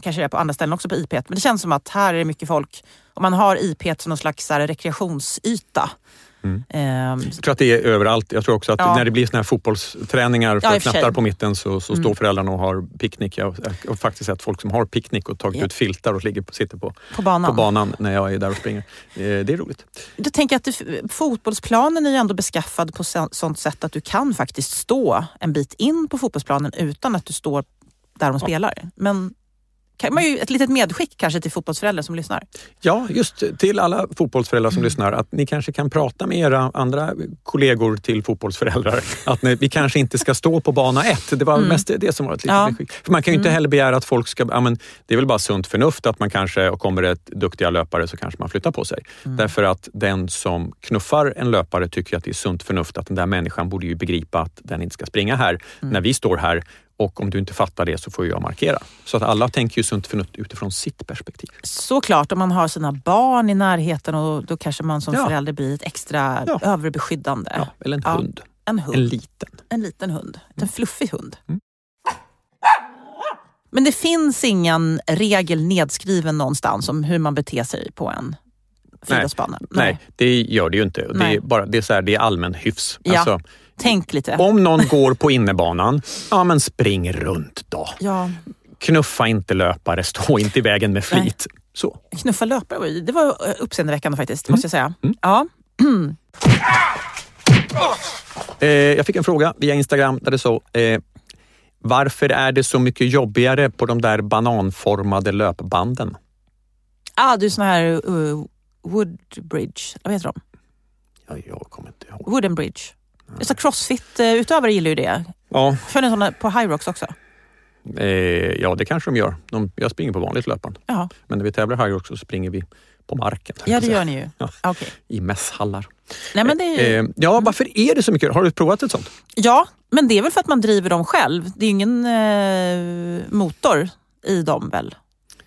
kanske det är på andra ställen också på IP, men det känns som att här är det mycket folk. Om man har IP som någon slags rekreationsyta. Jag tror att det är överallt. Jag tror också att när det blir såna här fotbollsträningar för knattar på mitten så står föräldrarna och har picknick. Jag har faktiskt sett folk som har picknick och tagit ut filtar och sitter på banan när jag är där och springer. Det är roligt. Jag tänker att fotbollsplanen är ju ändå beskaffad på sånt sätt att du kan faktiskt stå en bit in på fotbollsplanen utan att du står där de spelar. Men kan man ju ett litet medskick kanske till fotbollsföräldrar som lyssnar. Ja, just till alla fotbollsföräldrar som lyssnar, att ni kanske kan prata med era andra kollegor till fotbollsföräldrar. Att vi kanske inte ska stå på bana 1. Det var mest det som var ett litet medskick. För man kan ju inte heller begära att folk ska... det är väl bara sunt förnuft att man kanske, och kommer ett duktiga löpare så kanske man flyttar på sig. Därför att den som knuffar en löpare tycker att det är sunt förnuft att den där människan borde ju begripa att den inte ska springa här när vi står här. Och om du inte fattar det så får jag markera. Så att alla tänker ju sunt förnuft utifrån sitt perspektiv. Såklart, om man har sina barn i närheten och då kanske man som förälder blir ett extra överbeskyddande. Ja, eller en hund. En hund. En liten hund. En fluffig hund. Men det finns ingen regel nedskriven någonstans om hur man beter sig på en friluftsbana. Nej, det gör det ju inte. Det är allmän hyfs. Ja. Alltså, tänk lite. Om någon går på innebanan, men spring runt då. Ja. Knuffa inte löpare, stå inte i vägen med flit. Så. Knuffa löpare, det var uppseendeväckande faktiskt, måste jag säga. Ja. Jag fick en fråga via Instagram där det så... varför är det så mycket jobbigare på de där bananformade löpbanden? Du är sån här Woodbridge, vad heter de? Ja, jag kommer inte ihåg. Wooden Bridge. Så Crossfit-utövare gillar ju det. Ja. Kör ni sådana på High Rocks också? Ja, det kanske de gör. Jag springer på vanligt löpband. Jaha. Men när vi tävlar High Rocks så springer vi på marken. Ja, det gör ni ju. Ja. Okay. I mässhallar. Nej, men det är... varför är det så mycket? Har du provat ett sånt? Ja, men det är väl för att man driver dem själv. Det är ingen motor i dem väl?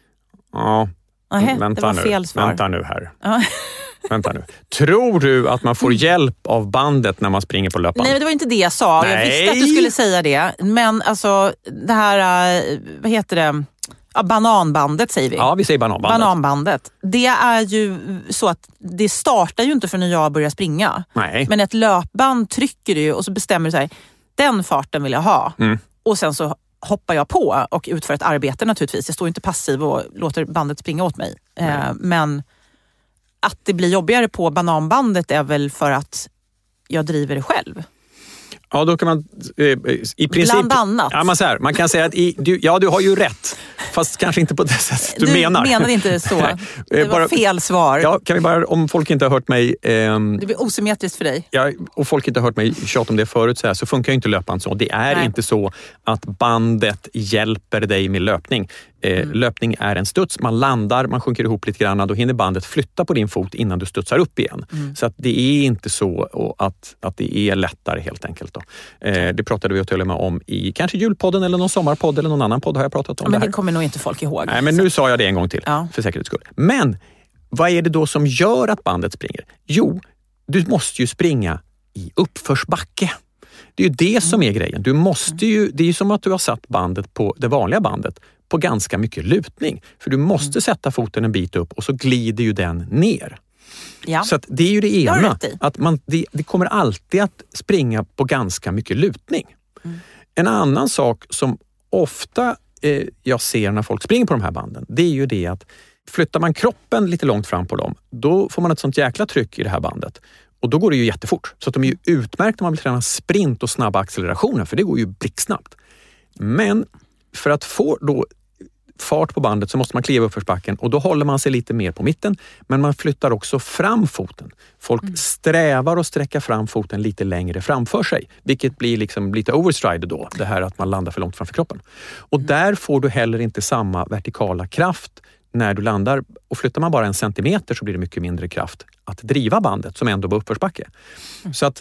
Ja. Det var fel svar. Vänta nu här. Vänta nu. Tror du att man får hjälp av bandet när man springer på löpband? Nej, det var inte det jag sa. Nej. Jag visste att du skulle säga det. Men alltså, det här, vad heter det? Bananbandet säger vi. Ja, vi säger bananbandet. Det är ju så att det startar ju inte för när jag börjar springa. Nej. Men ett löpband trycker du och så bestämmer du så här, den farten vill jag ha. Och sen så hoppar jag på och utför ett arbete naturligtvis. Jag står inte passiv och låter bandet springa åt mig. Men att det blir jobbigare på bananbandet är väl för att jag driver det själv. Ja, då kan man i princip... Bland annat. Ja, man kan säga att du har ju rätt. Fast kanske inte på det sättet du menar. Du menade inte så. Det var fel svar. Ja, kan vi bara, om folk inte har hört mig... det blir osymmetriskt för dig. Ja, och folk inte har hört mig tjata om det förut så funkar ju inte löpband så. Det är inte så att bandet hjälper dig med löpning. Löpning är en studs. Man landar, man sjunker ihop lite grann. Då hinner bandet flytta på din fot innan du studsar upp igen. Så att det är inte så att det är lättare helt enkelt. Då. Det pratade vi till och med om i kanske julpodden eller någon sommarpodd eller någon annan podd har jag pratat om. Men det det kommer nog inte folk ihåg. Nej, men nu sa jag det en gång till för säkerhets skull. Men vad är det då som gör att bandet springer? Jo, du måste ju springa i uppförsbacke. Det är ju det som är grejen. Du måste ju, det är ju som att du har satt bandet på det vanliga bandet på ganska mycket lutning. För du måste sätta foten en bit upp och så glider ju den ner. Ja. Så att det är ju det ena. Att det kommer alltid att springa på ganska mycket lutning. En annan sak som ofta jag ser när folk springer på de här banden, det är ju det att flyttar man kroppen lite långt fram på dem, då får man ett sånt jäkla tryck i det här bandet. Och då går det ju jättefort. Så att de är ju utmärkta när man vill träna sprint och snabba accelerationer, för det går ju blixtsnabbt. Men för att få då fart på bandet så måste man kliva uppförsbacken och då håller man sig lite mer på mitten, men man flyttar också fram foten. Folk strävar att sträcka fram foten lite längre framför sig, vilket blir liksom lite overstride då, det här att man landar för långt framför kroppen. Och där får du heller inte samma vertikala kraft när du landar, och flyttar man bara 1 centimeter så blir det mycket mindre kraft att driva bandet som ändå var uppförsbacke. Så att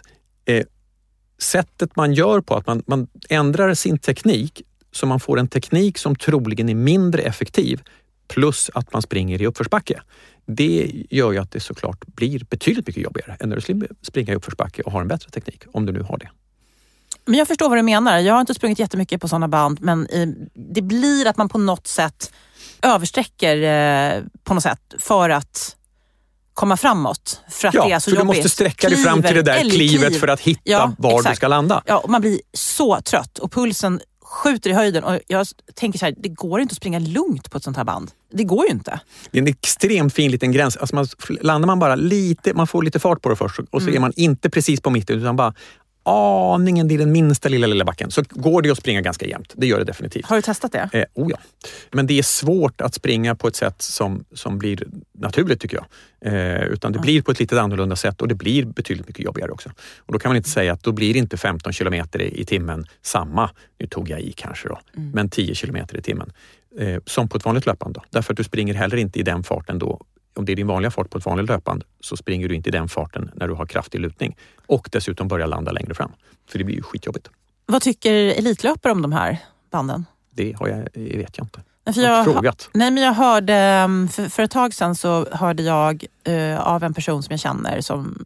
sättet man gör på att man ändrar sin teknik så man får en teknik som troligen är mindre effektiv plus att man springer i uppförsbacke. Det gör ju att det såklart blir betydligt mycket jobbigare än när du springer i uppförsbacke och har en bättre teknik, om du nu har det. Men jag förstår vad du menar. Jag har inte sprungit jättemycket på sådana band, men det blir att man på något sätt översträcker på något sätt för att komma framåt. För att det är så jobbigt. Du måste sträcka dig fram till det där klivet för att hitta var du ska landa. Ja, och man blir så trött och pulsen skjuter i höjden. Och jag tänker så här, det går inte att springa lugnt på ett sånt här band. Det går ju inte. Det är en extremt fin liten gräns. Alltså landar man bara lite, man får lite fart på det först och så är man inte precis på mitten utan bara aningen i den minsta lilla backen, så går det att springa ganska jämnt. Det gör det definitivt. Har du testat det? Ja. Men det är svårt att springa på ett sätt som blir naturligt, tycker jag. Utan det blir på ett lite annorlunda sätt och det blir betydligt mycket jobbigare också. Och då kan man inte säga att då blir det inte 15 kilometer i timmen samma, nu tog jag i kanske då, men 10 kilometer i timmen. Som på ett vanligt löpband då. Därför att du springer heller inte i den farten då. Om det är din vanliga fart på ett vanligt löpband så springer du inte i den farten när du har kraftig lutning. Och dessutom börjar landa längre fram. För det blir ju skitjobbigt. Vad tycker elitlöpare om de här banden? Det vet jag inte. Jag har frågat. Nej, men jag hörde, för ett tag sedan så hörde jag av en person som jag känner som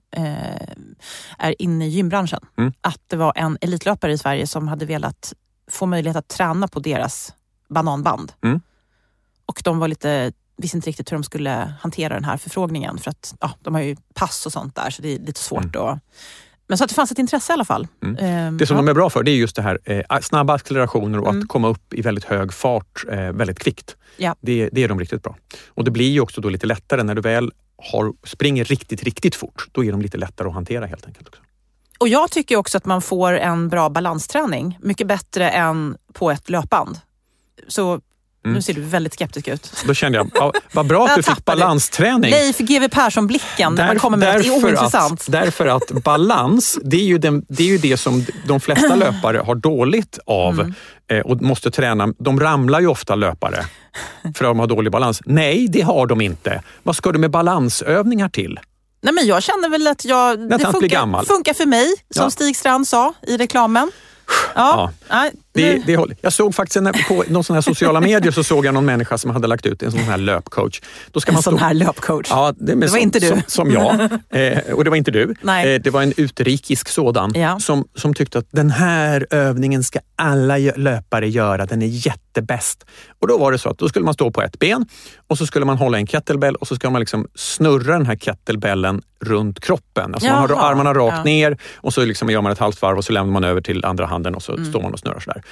är inne i gymbranschen. Att det var en elitlöpare i Sverige som hade velat få möjlighet att träna på deras bananband. Och de visste inte riktigt hur de skulle hantera den här förfrågningen. För att de har ju pass och sånt där, så det är lite svårt att... Men så att det fanns ett intresse i alla fall. Det som de är bra för, det är just det här snabba accelerationer och att komma upp i väldigt hög fart väldigt kvickt. Ja. Det är de riktigt bra. Och det blir ju också då lite lättare när du väl springer riktigt fort. Då är de lite lättare att hantera helt enkelt också. Och jag tycker också att man får en bra balansträning. Mycket bättre än på ett löpband. Så... Nu ser du väldigt skeptisk ut. Då kände jag, vad bra att du fick balansträning. Leif GW Persson-blicken när man kommer med att det är ointressant. Därför att balans, det är ju det som de flesta löpare har dåligt av och måste träna. De ramlar ju ofta löpare för att de har dålig balans. Nej, det har de inte. Vad ska du med balansövningar till? Nej, men jag känner väl att det funkar för mig, som Stig Strand sa i reklamen. Ja. Jag såg faktiskt på någon sån här sociala medier så såg jag någon människa som hade lagt ut en sån här löpcoach. Då ska man här löpcoach? Ja, det var inte du. Som jag. Och det var inte du. Nej. Det var en utrikisk sådan som tyckte att den här övningen ska alla löpare göra. Den är jättebäst. Och då var det så att då skulle man stå på ett ben och så skulle man hålla en kettlebell och så ska man liksom snurra den här kettlebellen runt kroppen. Alltså man har armarna rakt ner och så liksom gör man ett halvt varv och så lämnar man över till andra handen och så står man och snurrar sådär.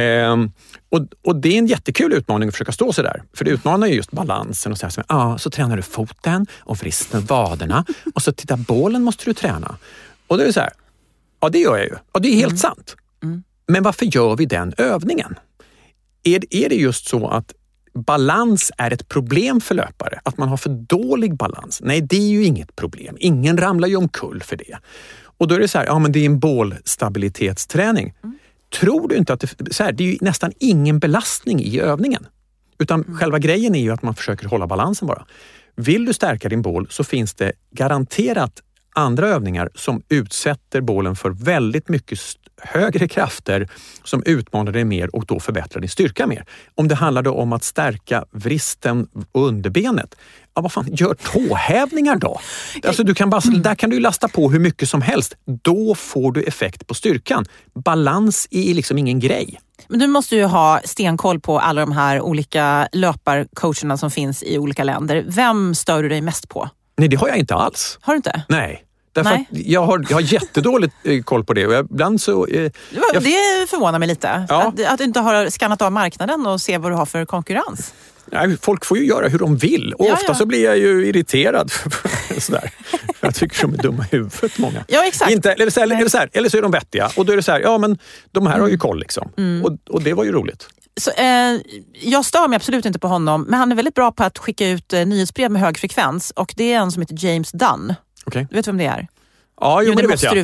Och det är en jättekul utmaning att försöka stå så där. För det utmanar ju just balansen och så tränar du foten och vristen vaderna och så titta, bålen måste du träna. Och det är så här, det gör jag ju. Och det är helt sant. Men varför gör vi den övningen? Är det just så att balans är ett problem för löpare? Att man har för dålig balans? Nej, det är ju inget problem. Ingen ramlar ju omkull för det. Och då är det så här, men det är en bålstabilitetsträning. Tror du inte att det är ju nästan ingen belastning i övningen. Utan själva grejen är ju att man försöker hålla balansen bara. Vill du stärka din bål så finns det garanterat andra övningar som utsätter bålen för väldigt mycket högre krafter som utmanar dig mer och då förbättrar din styrka mer. Om det handlar då om att stärka vristen och underbenet, vad fan, gör tåhävningar då. Alltså där kan du lasta på hur mycket som helst. Då får du effekt på styrkan. Balans är liksom ingen grej. Men du måste ju ha stenkoll på alla de här olika löparcoacherna som finns i olika länder. Vem stör du dig mest på? Nej, det har jag inte alls. Har du inte? Nej. Därför att jag har jättedåligt koll på det och ibland så... Det förvånar mig lite. Ja. Att du inte har skannat av marknaden och se vad du har för konkurrens. Nej, folk får ju göra hur de vill och ofta så blir jag ju irriterad sådär. Jag tycker de är dumma i huvudet, många. Ja, exakt. Eller så är de vettiga och då är det så här, men de här har ju koll liksom. Och det var ju roligt. Så, jag stör mig absolut inte på honom, men han är väldigt bra på att skicka ut nyhetsbrev med hög frekvens och det är en som heter James Dunn. Okay. Du vet vem det är? Ja, men det vet jag.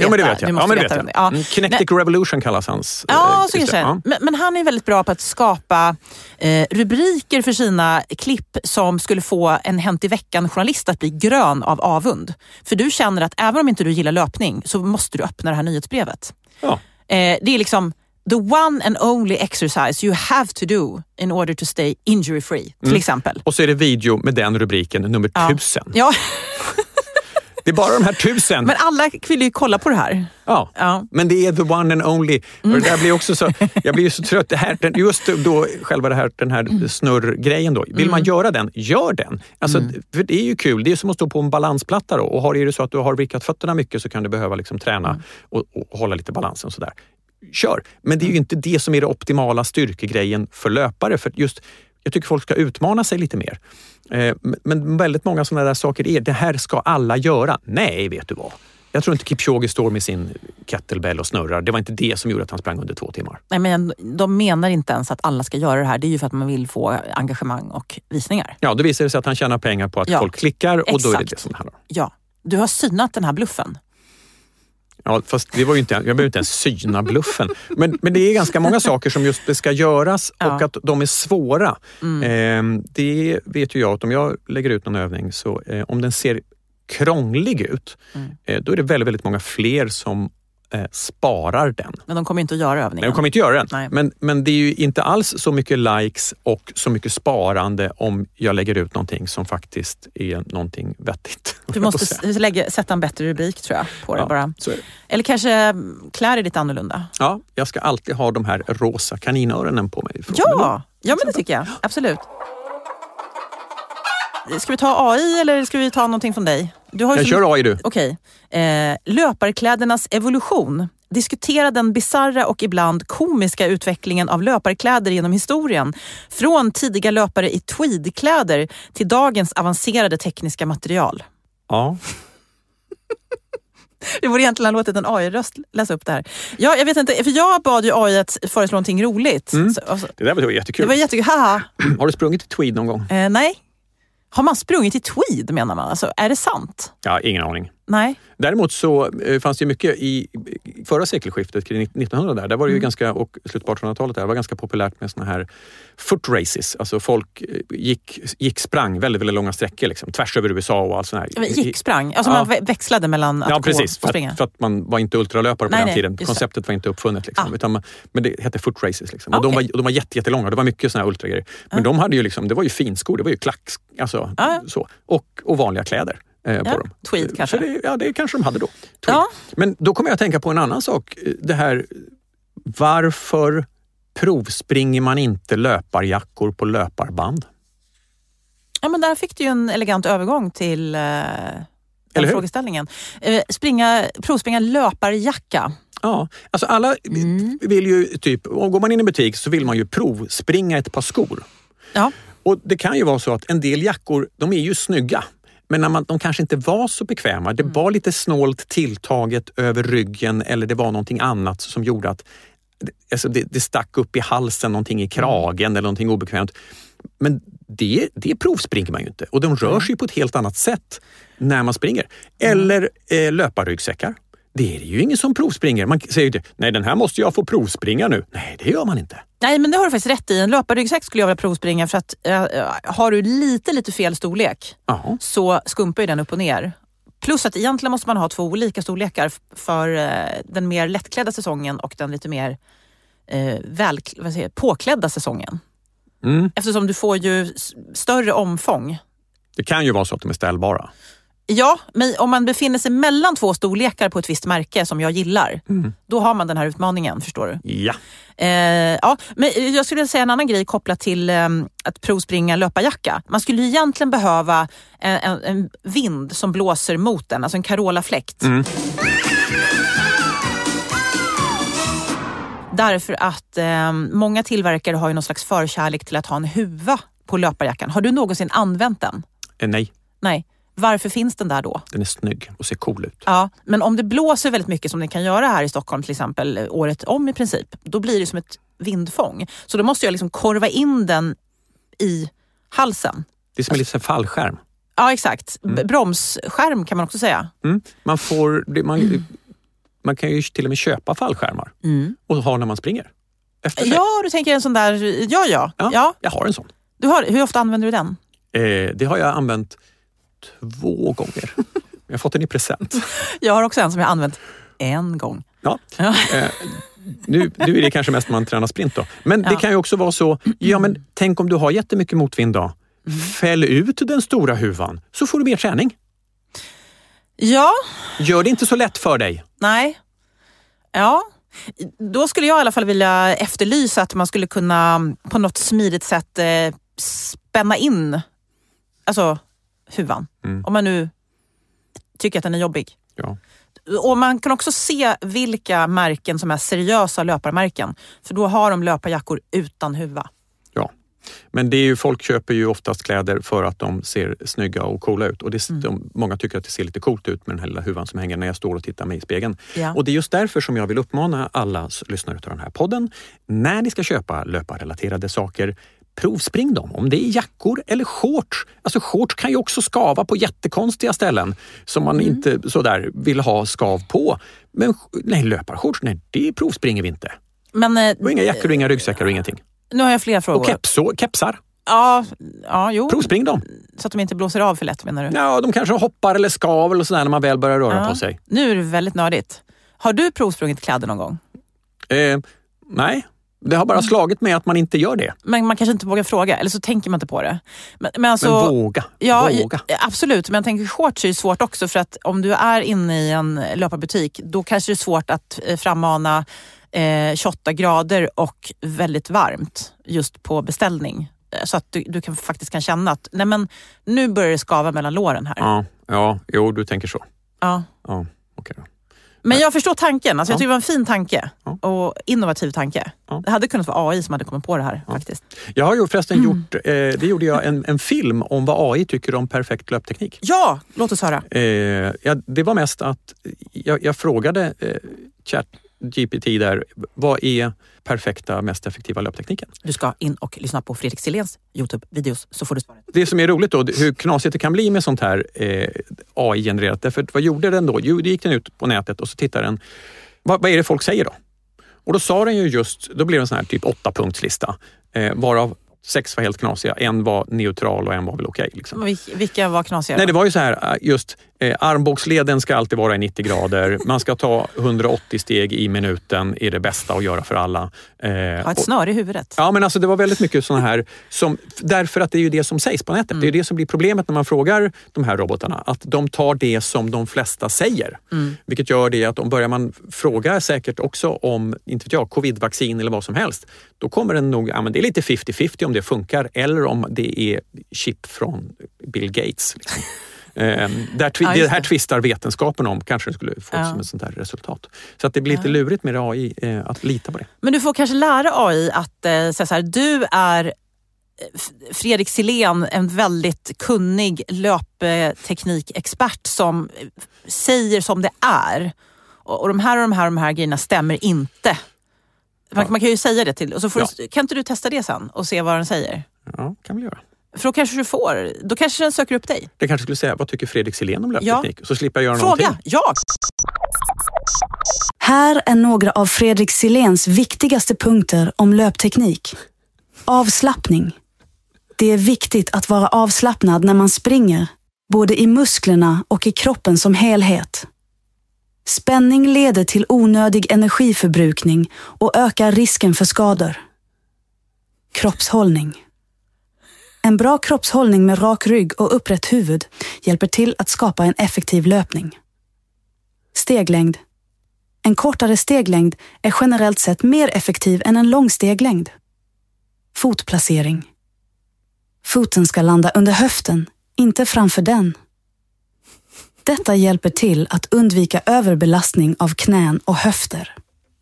Kinetic Nej. Revolution kallas hans. Så kanske. Men han är väldigt bra på att skapa rubriker för sina klipp som skulle få en Hänt i veckan-journalist att bli grön av avund. För du känner att även om inte du gillar löpning så måste du öppna det här nyhetsbrevet. Ja. Det är liksom the one and only exercise you have to do in order to stay injury free, till exempel. Och så är det video med den rubriken nummer 1000. Ja. Det är bara de här 1000. Men alla vill ju kolla på det här. Ja. Men det är the one and only. Och det där blir också så, jag blir så trött. Just då, själva den här snurrgrejen då. Vill man göra den, gör den. Alltså, för det är ju kul. Det är som att stå på en balansplatta då. Och är det så att du har vrickat fötterna mycket så kan du behöva liksom träna och hålla lite balansen och sådär. Kör. Men det är ju inte det som är det optimala styrkegrejen för löpare. För just, jag tycker folk ska utmana sig lite mer. Men väldigt många sådana där saker är, det här ska alla göra. Nej, vet du vad? Jag tror inte Kipchoge står med sin kettlebell och snurrar. Det var inte det som gjorde att han sprang under 2 timmar. Nej, men de menar inte ens att alla ska göra det här. Det är ju för att man vill få engagemang och visningar. Ja, då visar det sig att han tjänar pengar på att folk klickar och exakt. Då är det som det handlar om. Ja, du har synat den här bluffen. Ja, fast det var ju inte, jag behöver inte ens syna bluffen. Men det är ganska många saker som just ska göras och att de är svåra. Det vet ju jag att om jag lägger ut någon övning så om den ser krånglig ut, då är det väldigt, väldigt många fler som sparar den. Men de kommer inte att göra övningen. Nej, de kommer inte göra den. Men det är ju inte alls så mycket likes och så mycket sparande om jag lägger ut någonting som faktiskt är någonting vettigt. Du måste sätta en bättre rubrik tror jag på det bara. Så är det. Eller kanske klär dig lite annorlunda. Ja, jag ska alltid ha de här rosa kaninöronen på mig. Ja, men det tycker jag. Absolut. Ska vi ta AI eller ska vi ta någonting från dig? Jag kör AI du. Okej. Löparklädernas evolution. Diskutera den bizarra och ibland komiska utvecklingen av löparkläder genom historien. Från tidiga löpare i tweedkläder till dagens avancerade tekniska material. Ja. Det vore egentligen låtit en AI-röst läsa upp det här. Ja, jag vet inte, för jag bad ju AI att föreslå någonting roligt. Det där var jättekul. Det var jättekul, haha. Har du sprungit i tweed någon gång? Nej. Har man sprungit i tweed menar man? Alltså, är det sant? Ja, ingen aning. Nej. Däremot så fanns det ju mycket i förra sekelskiftet, kring 1900 där var det ju ganska, och slutet på 1800-talet där var ganska populärt med såna här foot races. Alltså folk sprang väldigt, väldigt långa sträckor liksom, tvärs över USA och allt sånt här. Sprang? Alltså man växlade mellan att gå och springa? För att man var inte ultralöpare på den tiden. Konceptet var inte uppfunnet liksom. Men det hette foot races liksom. Och de var jättelånga, det var mycket såna här ultragrejer. Men de hade ju liksom, det var ju finskor, det var ju klack, alltså så. Och vanliga kläder. På dem. Tweed kanske. Det kanske de hade då. Ja. Men då kommer jag att tänka på en annan sak. Det här, varför provspringer man inte löparjackor på löparband? Ja, men där fick du ju en elegant övergång till den frågeställningen. Provspringa löparjacka. Ja, alltså alla vill ju typ, och går man in i butik så vill man ju provspringa ett par skor. Ja. Och det kan ju vara så att en del jackor, de är ju snygga. Men när de kanske inte var så bekväma, det var lite snålt tilltaget över ryggen eller det var någonting annat som gjorde att alltså det stack upp i halsen, någonting i kragen eller någonting obekvämt. Men det provspringer man ju inte. Och de rör sig på ett helt annat sätt när man springer. Eller löparryggsäckar. Det är ju ingen som provspringer. Man säger ju det, nej den här måste jag få provspringa nu. Nej, det gör man inte. Nej, men det har du faktiskt rätt i. En löparryggsäck skulle jag vilja provspringa för att har du lite fel storlek så skumpar ju den upp och ner. Plus att egentligen måste man ha 2 olika storlekar för den mer lättklädda säsongen och den lite mer påklädda säsongen. Eftersom du får ju större omfång. Det kan ju vara så att de är ställbara. Ja, men om man befinner sig mellan 2 storlekar på ett visst märke som jag gillar, då har man den här utmaningen, förstår du? Ja. Men jag skulle säga en annan grej kopplat till att provspringa löparjacka. Man skulle egentligen behöva en vind som blåser mot den, alltså en Carola-fläkt. Därför att många tillverkare har ju någon slags förkärlek till att ha en huva på löparjackan. Har du någonsin använt den? Nej. Varför finns den där då? Den är snygg och ser cool ut. Ja, men om det blåser väldigt mycket som det kan göra här i Stockholm till exempel året om i princip, då blir det som ett vindfång. Så då måste jag liksom korva in den i halsen. Det är som en liten fallskärm. Ja, exakt. Bromsskärm kan man också säga. Man kan ju till och med köpa fallskärmar och ha när man springer. Ja, du tänker en sån där... Ja. Jag har en sån. Hur ofta använder du den? Det har jag använt 2 gånger. Jag har fått den i present. Jag har också en som jag har använt 1 gång. Ja. Nu är det kanske mest man tränar sprint då. Men det kan ju också vara så, men tänk om du har jättemycket motvind då. Fäll ut den stora huvan så får du mer träning. Ja. Gör det inte så lätt för dig. Nej. Ja. Då skulle jag i alla fall vilja efterlysa att man skulle kunna på något smidigt sätt spänna in alltså huvan. Om man nu tycker att den är jobbig. Ja. Och man kan också se vilka märken som är seriösa löparmärken. För då har de löparjackor utan huva. Ja, men det är ju, folk köper ju oftast kläder för att de ser snygga och coola ut. Och många tycker att det ser lite coolt ut med den här lilla huvan som hänger när jag står och tittar mig i spegeln. Ja. Och det är just därför som jag vill uppmana alla lyssnare till den här podden. När ni ska köpa löparrelaterade saker, provspring dem. Om det är jackor eller shorts. Alltså shorts kan ju också skava på jättekonstiga ställen som man inte sådär vill ha skav på. Men nej, löparshorts, nej, det provspringer vi inte. Men, och inga jackor och inga ryggsäckar och ingenting. Nu har jag fler frågor. Och kepsar. Ja, jo. Provspring dem. Så att de inte blåser av för lätt, menar du? Ja, de kanske hoppar eller skav eller sådär när man väl börjar röra på sig. Nu är det väldigt nördigt. Har du provsprungit kläder någon gång? Nej. Det har bara slagit med att man inte gör det. Men man kanske inte vågar fråga, eller så tänker man inte på det. Men våga. Ja, våga. Absolut. Men jag tänker shorts är ju svårt också, för att om du är inne i en löparbutik, då kanske det är svårt att frammana 28 grader och väldigt varmt just på beställning. Så att du faktiskt kan känna att nej, men nu börjar det skava mellan låren här. Jo, du tänker så. Ja, okej då. Men jag förstår tanken. Alltså jag tycker det var en fin tanke. Och innovativ tanke. Det hade kunnat vara AI som hade kommit på det här faktiskt. Jag har ju förresten gjorde jag en film om vad AI tycker om perfekt löpteknik. Ja, låt oss höra. Det var mest att jag frågade ChatGPT där, vad är perfekta, mest effektiva löptekniken? Du ska in och lyssna på Fredrik Siléns YouTube-videos så får du svaret. Det som är roligt då, hur knasigt det kan bli med sånt här AI-genererat. Därför vad gjorde den då? Jo, det gick den ut på nätet och så tittade den, vad är det folk säger då? Och då sa den ju då blev det en sån här typ 8-punktslista. Varav 6 var helt knasiga, en var neutral och en var väl okej. Liksom. Vilka var knasiga? Nej, det var ju så här, just armbågsleden ska alltid vara i 90 grader. Man ska ta 180 steg i minuten, är det bästa att göra för alla. Ha ett snöre i huvudet. Ja, men alltså det var väldigt mycket såna här, därför att det är ju det som sägs på nätet. Det är det som blir problemet när man frågar de här robotarna. Att de tar det som de flesta säger. Vilket gör det att om börjar man fråga säkert också om, inte vet jag, covid-vaccin eller vad som helst. Då kommer den nog, men det är lite 50-50 om det funkar eller om det är chip från Bill Gates. Liksom. Det här tvistar vetenskapen om, kanske det skulle få som ett sånt här resultat. Så att det blir lite lurigt med AI att lita på det. Men du får kanske lära AI att säga så här, du är Fredrik Silén, en väldigt kunnig löpteknikexpert som säger som det är. Och de här grejerna stämmer inte. Man kan ju säga det till. Och så kan inte du testa det sen och se vad den säger? Ja, kan vi göra. För då kanske du får. Då kanske den söker upp dig. Det kanske skulle säga, vad tycker Fredrik Silén om löpteknik? Så slipper jag göra någonting. Ja. Här är några av Fredrik Siléns viktigaste punkter om löpteknik. Avslappning. Det är viktigt att vara avslappnad när man springer, både i musklerna och i kroppen som helhet. Spänning leder till onödig energiförbrukning och ökar risken för skador. Kroppshållning. En bra kroppshållning med rak rygg och upprätt huvud hjälper till att skapa en effektiv löpning. Steglängd. En kortare steglängd är generellt sett mer effektiv än en lång steglängd. Fotplacering. Foten ska landa under höften, inte framför den. Detta hjälper till att undvika överbelastning av knän och höfter.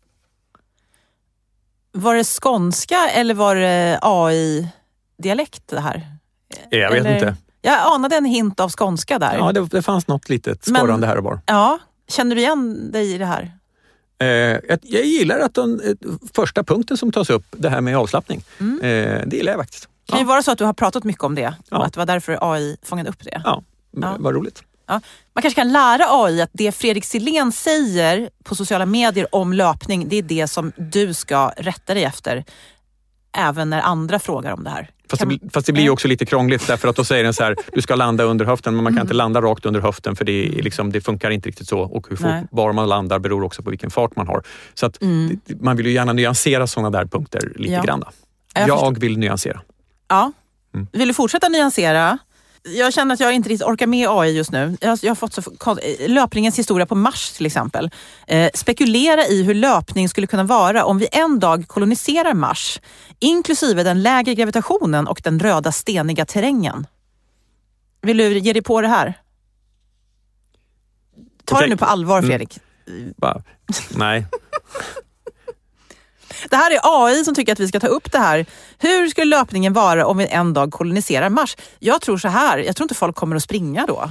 Var det skånska eller var det AI-dialekt det här? Jag vet inte. Jag anade en hint av skånska där. Ja, det fanns något litet skorrande här och var. Ja, känner du igen dig i det här? Jag gillar att den första punkten som tas upp, det här med avslappning. Det gillar jag faktiskt. Kan ju vara så att du har pratat mycket om det. Och att det var därför AI fångade upp det. Ja. Vad roligt. Ja. Man kanske kan lära AI att det Fredrik Silén säger på sociala medier om löpning, det är det som du ska rätta dig efter. Även när andra frågar om det här. Fast det blir ju också lite krångligt därför att då säger den så här, du ska landa under höften men man kan inte landa rakt under höften för det, är liksom, det funkar inte riktigt så. Och hur fort, var man landar beror också på vilken fart man har. Så att man vill ju gärna nyansera sådana där punkter lite grann. Jag vill nyansera. Ja. Vill du fortsätta nyansera? Jag känner att jag inte riktigt orkar med AI just nu. Jag har fått löpningens historia på Mars till exempel. Spekulera i hur löpning skulle kunna vara om vi en dag koloniserar Mars. Inklusive den lägre gravitationen och den röda steniga terrängen. Vill du ge dig på det här? Ta det nu på allvar, Fredrik. Nej. Det här är AI som tycker att vi ska ta upp det här. Hur skulle löpningen vara om vi en dag koloniserar Mars? Jag tror så här. Jag tror inte folk kommer att springa då.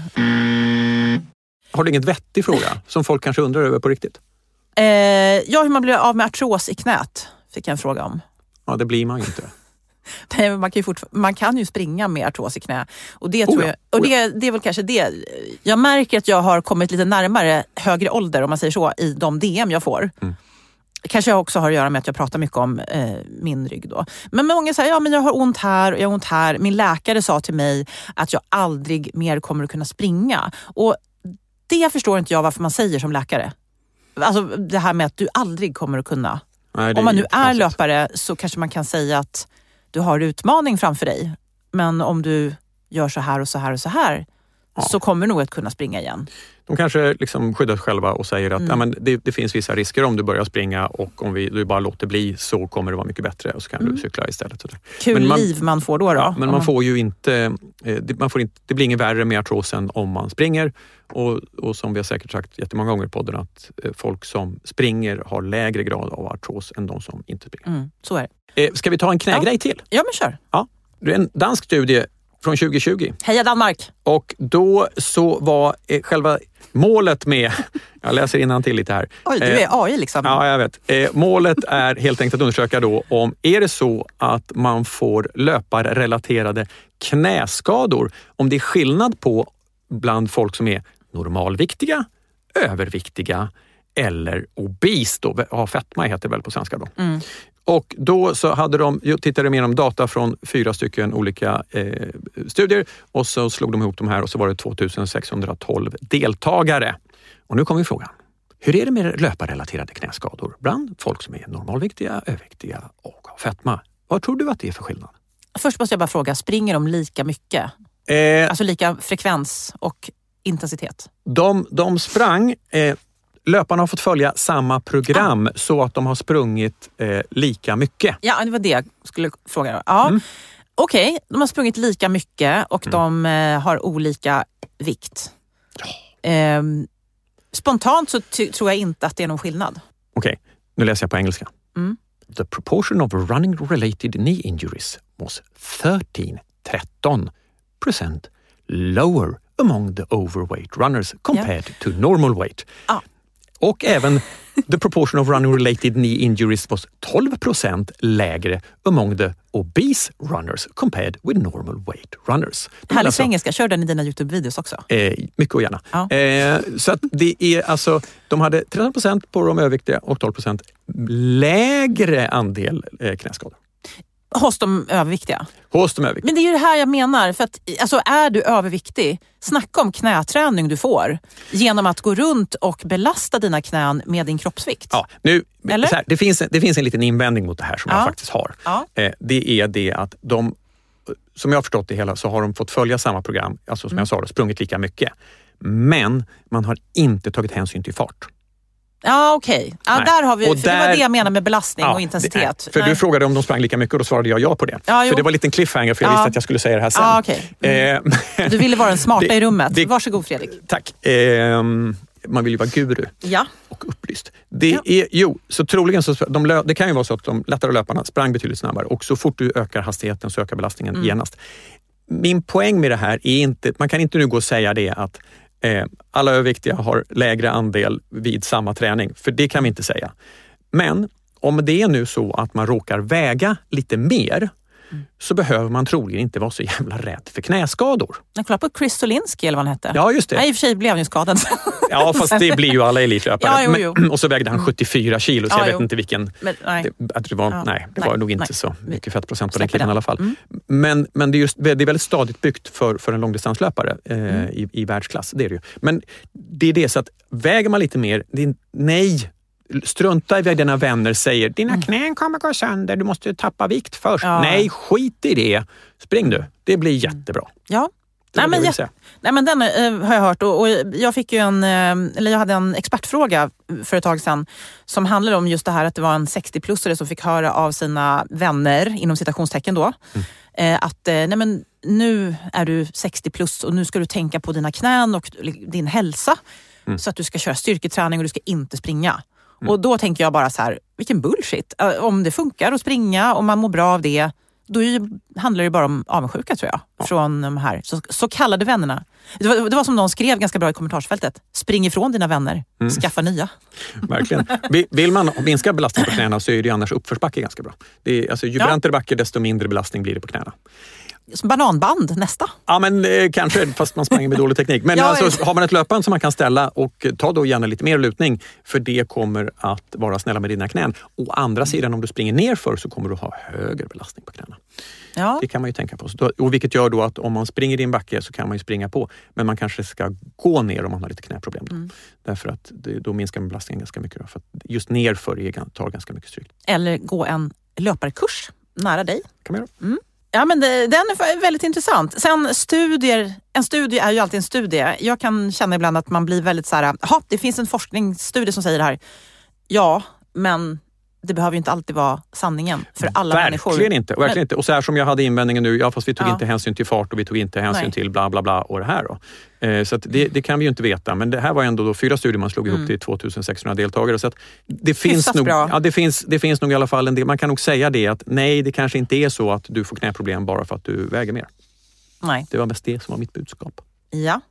Har du ingen vettig fråga som folk kanske undrar över på riktigt? Ja, hur man blir av med artros i knät fick jag en fråga om. Ja, det blir man ju inte. Nej, man kan ju springa med artros i knä. Och det tror jag. Och det är väl kanske det. Jag märker att jag har kommit lite närmare högre ålder, om man säger så, i de DM jag får. Kanske också har att göra med att jag pratar mycket om min rygg då. Men många säger, ja men jag har ont här och jag har ont här. Min läkare sa till mig att jag aldrig mer kommer att kunna springa. Och det förstår inte jag varför man säger som läkare. Alltså det här med att du aldrig kommer att kunna. Nej, om man nu är löpare så kanske man kan säga att du har utmaning framför dig. Men om du gör så här och så här och så här, så kommer du nog att kunna springa igen. De kanske liksom skyddar sig själva och säger att ja, men det finns vissa risker om du börjar springa, och om du bara låter bli så kommer det vara mycket bättre, och så kan du cykla istället. Kul liv man får då. Ja, men man får ju inte, det blir inget värre med artrosen om man springer, och som vi har säkert sagt jättemånga gånger i podden, att folk som springer har lägre grad av artros än de som inte springer. Så är det. Ska vi ta en knägrej till? Ja, men kör. Ja, det är en dansk studie från 2020. Heja Danmark! Och då så var själva målet med, jag läser innantill lite här. Oj, du är AI liksom. Ja, jag vet. Målet är helt enkelt att undersöka då om är det så att man får löparrelaterade knäskador, om det är skillnad på bland folk som är normalviktiga, överviktiga eller obes då, har fetma heter det väl på svenska då. Och då så tittade de igenom data från 4 stycken olika studier, och så slog de ihop de här, och så var det 2612 deltagare. Och nu kommer frågan. Hur är det med löparrelaterade knäskador bland folk som är normalviktiga, överviktiga och har fetma? Vad tror du att det är för skillnad? Först måste jag bara fråga, springer de lika mycket? Alltså lika frekvens och intensitet? De sprang... Löparna har fått följa samma program så att de har sprungit lika mycket. Ja, det var det jag skulle fråga. Ja. Okej, de har sprungit lika mycket och de har olika vikt. Spontant så tror jag inte att det är någon skillnad. Okej, nu läser jag på engelska. The proportion of running-related knee injuries was 13% lower among the overweight runners compared to normal weight. Och även the proportion of running-related knee injuries was 12% lägre among the obese runners compared with normal weight runners. Härligt engelska, kör den i dina YouTube-videos också. Mycket och gärna. Så att det är alltså, de hade 13% på de överviktiga och 12% lägre andel knäskador. Hos de överviktiga? Hos de överviktiga. Men det är ju det här jag menar. För att, alltså, är du överviktig, snacka om knäträning du får genom att gå runt och belasta dina knän med din kroppsvikt. Ja, nu, så här, det finns en liten invändning mot det här som jag faktiskt har. Det är det att de, som jag har förstått det hela, så har de fått följa samma program, alltså som jag sa, sprungit lika mycket. Men man har inte tagit hänsyn till fart. Ja, okej. Ja, där har vi, för det var det jag menar med belastning och intensitet. För du frågade om de sprang lika mycket, och då svarade jag på det. För det var en liten cliffhanger, för jag visste att jag skulle säga det här sen. Du ville vara den smarta i rummet. Varsågod Fredrik. Tack. Man vill ju vara guru och upplyst. Så troligen så, det kan ju vara så att de lättare löparna sprang betydligt snabbare, och så fort du ökar hastigheten så ökar belastningen genast. Min poäng med det här är inte, man kan inte nu gå och säga det att alla överviktiga har lägre andel vid samma träning, för det kan vi inte säga. Men om det är nu så att man råkar väga lite mer, så behöver man troligen inte vara så jävla rädd för knäskador. Jag kollar på Chris Solinski eller vad han hette. Ja, just det. Nej, i och för sig blev han ju skadad. Ja, fast det blir ju alla elitlöpare. Och så vägde han 74 kilo, så jag vet inte vilken... Men, det var nog inte så mycket fettprocent på den killen i alla fall. Men det är väldigt stadigt byggt för en långdistanslöpare i världsklass. Det är det ju. Men det är det, så att väger man lite mer, strunta i vad dina vänner säger. Dina knän kommer gå sönder, du måste tappa vikt först. Nej, skit i det. Spring du. Det blir jättebra. Ja, Nej men den har jag hört och jag fick ju jag hade en expertfråga för ett tag sedan som handlade om just det här att det var en 60-plussare som fick höra av sina vänner, inom citationstecken då, att nu är du 60 plus och nu ska du tänka på dina knän och din hälsa så att du ska köra styrketräning och du ska inte springa. Och då tänker jag bara så här, vilken bullshit. Om det funkar att springa och man mår bra av det, då handlar det bara om avundsjuka tror jag. Från de här så kallade vännerna. Det var som någon skrev ganska bra i kommentarsfältet. Spring ifrån dina vänner, skaffa nya. Verkligen. Vill man minska belastning på knäna så är det ju annars uppförsbacke ganska bra. Ju brantare backe desto mindre belastning blir det på knäna. Som bananband nästa. Ja men kanske, fast man springer med dålig teknik. Men har man ett löpband som man kan ställa och ta då gärna lite mer lutning, för det kommer att vara snälla med dina knän. Å andra sidan, om du springer ner för så kommer du ha högre belastning på knäna. Ja. Det kan man ju tänka på. Och vilket gör då att om man springer i en backe så kan man ju springa på. Men man kanske ska gå ner om man har lite knäproblem. Då. Därför att då minskar belastningen ganska mycket. Då, för att just nerför tar ganska mycket stryk. Eller gå en löparkurs nära dig. Kan man göra. Ja, men den är väldigt intressant. Sen en studie är ju alltid en studie. Jag kan känna ibland att man blir väldigt så här, det finns en forskningsstudie som säger det här. Ja, men det behöver ju inte alltid vara sanningen för alla människor. Verkligen inte. Och så här som jag hade invändningen nu, fast vi tog inte hänsyn till fart och vi tog inte hänsyn till bla bla bla och det här då. Så att det kan vi ju inte veta, men det här var ändå 4 studier man slog ihop till 2600 deltagare. Så att det finns nog, det finns nog i alla fall en del. Man kan nog säga det att nej, det kanske inte är så att du får knäproblem bara för att du väger mer. Nej. Det var mest det som var mitt budskap. Ja.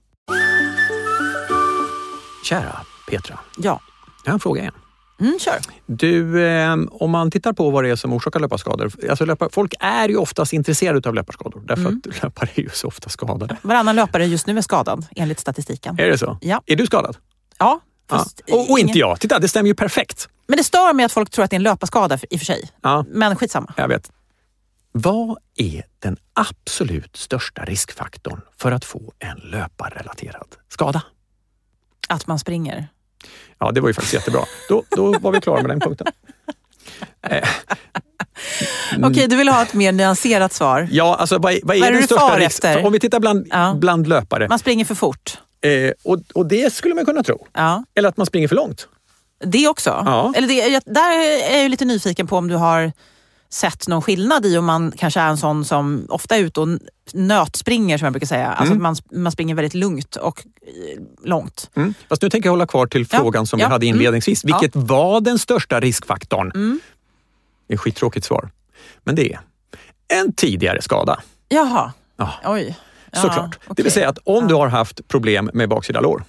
Kära Petra. Ja. Jag har en fråga igen. Kör. Du, om man tittar på vad det är som orsakar löparskador. Alltså folk är ju oftast intresserade av löparskador. Därför att löpare är ju så ofta skadade. Varannan löpare just nu är skadad, enligt statistiken. Är det så? Ja. Är du skadad? Ja. Och inte jag. Titta, det stämmer ju perfekt. Men det stör mig att folk tror att det är en löparskada i och för sig. Ja. Men skitsamma. Jag vet. Vad är den absolut största riskfaktorn för att få en löparrelaterad skada? Att man springer. Ja, det var ju faktiskt jättebra. Då var vi klara med den punkten. Okej, du vill ha ett mer nyanserat svar. Ja, alltså vad är den största risken? Om vi tittar bland löpare. Man springer för fort. Och det skulle man kunna tro. Ja. Eller att man springer för långt. Det också. Ja. Eller där är jag lite nyfiken på om du har sett någon skillnad i om man kanske är en sån som ofta är ute och nötspringer, som jag brukar säga. Alltså att man springer väldigt lugnt och långt. Fast nu tänker jag hålla kvar till frågan som vi hade inledningsvis. Vilket var den största riskfaktorn? Det är ett skittråkigt svar. Men det är en tidigare skada. Jaha. Ja. Oj. Såklart. Okay. Det vill säga att om du har haft problem med baksida lår,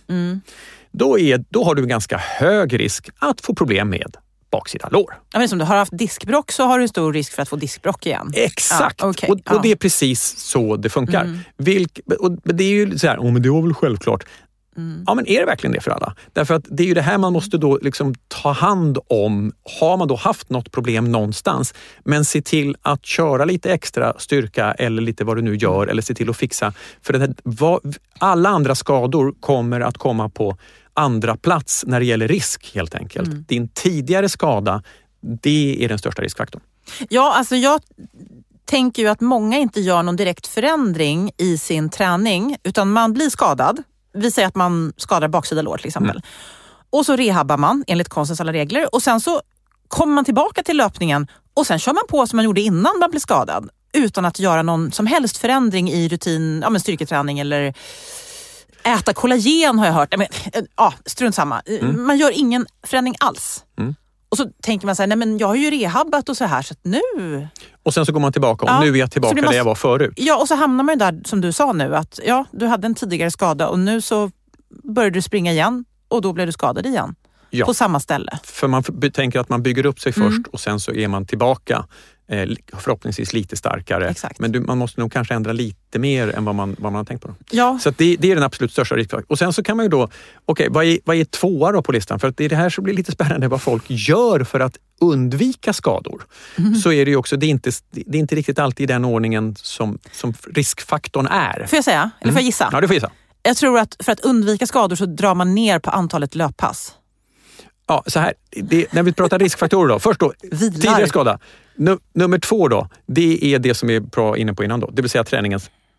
då har du en ganska hög risk att få problem med baksida lår. Ja, men som du har haft diskbråck så har du stor risk för att få diskbråck igen. Exakt. Och det är precis så det funkar. Och det är ju så här, men det var väl självklart. Ja, men är det verkligen det för alla? Därför att det är ju det här man måste då liksom ta hand om. Har man då haft något problem någonstans, men se till att köra lite extra styrka eller lite vad du nu gör, eller se till att fixa. För alla andra skador kommer att komma på andra plats när det gäller risk helt enkelt. Din tidigare skada, det är den största riskfaktorn. Ja, alltså jag tänker ju att många inte gör någon direkt förändring i sin träning, utan man blir skadad. Vi säger att man skadar baksida lår till exempel. Och så rehabbar man enligt konstens alla regler. Och sen så kommer man tillbaka till löpningen och sen kör man på som man gjorde innan man blev skadad. Utan att göra någon som helst förändring i rutin, styrketräning eller äta kollagen har jag hört. Strunt samma. Man gör ingen förändring alls. Och så tänker man så här, nej men jag har ju rehabbat och så här, så att nu... Och sen så går man tillbaka och nu är jag tillbaka där jag var förut. Ja, och så hamnar man ju där som du sa nu, att du hade en tidigare skada och nu så började du springa igen och då blev du skadad igen. Ja. På samma ställe. För man tänker att man bygger upp sig först och sen så är man tillbaka förhoppningsvis lite starkare. Exakt. Men man måste nog kanske ändra lite mer än vad man har tänkt på. Ja. Så att det är den absolut största risken. Och sen så kan man ju då, vad är tvåa då på listan? För att det är det här som blir lite spännande vad folk gör för att undvika skador. Så är det ju också, det är inte riktigt alltid i den ordningen som riskfaktorn är. Får jag säga? Eller får jag gissa? Ja, du får gissa. Jag tror att för att undvika skador så drar man ner på antalet löppass. Ja, så här. När vi pratar riskfaktorer då. Först då, tidigare skada. Nummer 2 då, det är det som är bra inne på innan då. Det vill säga träningens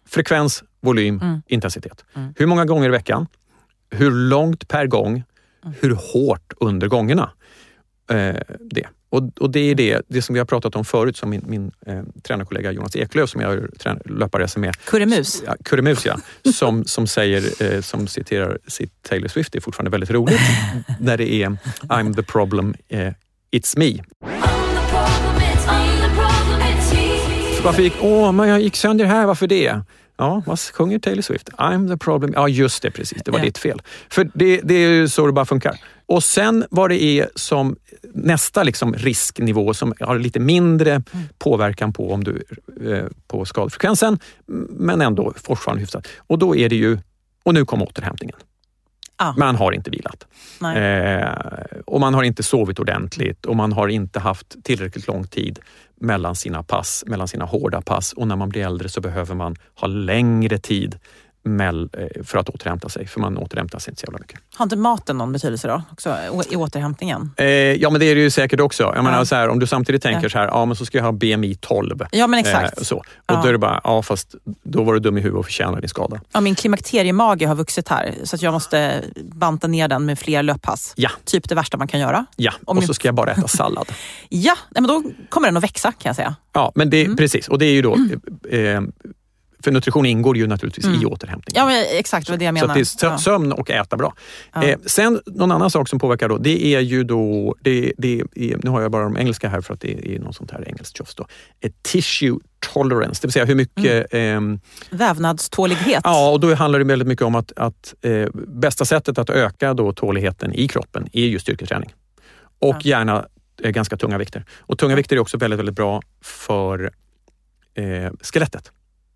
frekvens, volym, intensitet. Hur många gånger i veckan? Hur långt per gång? Hur hårt under gångerna? Det. Och det är det som vi har pratat om förut, som min tränarkollega Jonas Eklöf, som jag löpar med. Kurremus. Ja, Kurremus, ja. som säger, som citerar sitt Taylor Swift, det är fortfarande väldigt roligt, när det är I'm the problem, it's me. Varför jag gick sönder här, varför det? Ja, vad sjunger Taylor Swift? I'm the problem. Ja, just det, precis. Det var ditt fel. För det är ju så det bara funkar. Och sen vad det är som nästa liksom risknivå som har lite mindre påverkan på om du på skadefrekvensen, men ändå fortfarande hyfsat. Och då är det ju, och nu kommer återhämtningen. Man har inte vilat. Och man har inte sovit ordentligt och man har inte haft tillräckligt lång tid mellan sina pass, mellan sina hårda pass, och när man blir äldre så behöver man ha längre tid för att återhämta sig, för man återhämtar sig inte så jävla mycket. Har inte maten någon betydelse då också i återhämtningen? Ja, men det är det ju säkert också. Jag menar så här, om du samtidigt tänker så här, men så ska jag ha BMI 12. Ja, men exakt. Så. Och då är det bara, fast då var du dum i huvudet och förtjänar din skada. Ja, min klimakteriemage har vuxit här, så att jag måste banta ner den med fler löppass. Ja. Typ det värsta man kan göra. Ja, och så ska jag bara äta sallad. Ja, men då kommer den att växa, kan jag säga. Ja, men det precis. Och det är ju då... För nutrition ingår ju naturligtvis i återhämtning. Ja, men exakt vad det jag menar. Så det är sömn och äta bra. Sen någon annan sak som påverkar då, det är ju då, nu har jag bara de engelska här för att det är någon sånt här engelskt tjofs då. Tissue tolerance, det vill säga hur mycket... vävnadstålighet. Ja, och då handlar det väldigt mycket om att bästa sättet att öka då tåligheten i kroppen är ju styrketräning. Och gärna ganska tunga vikter. Och tunga vikter är också väldigt, väldigt bra för skelettet.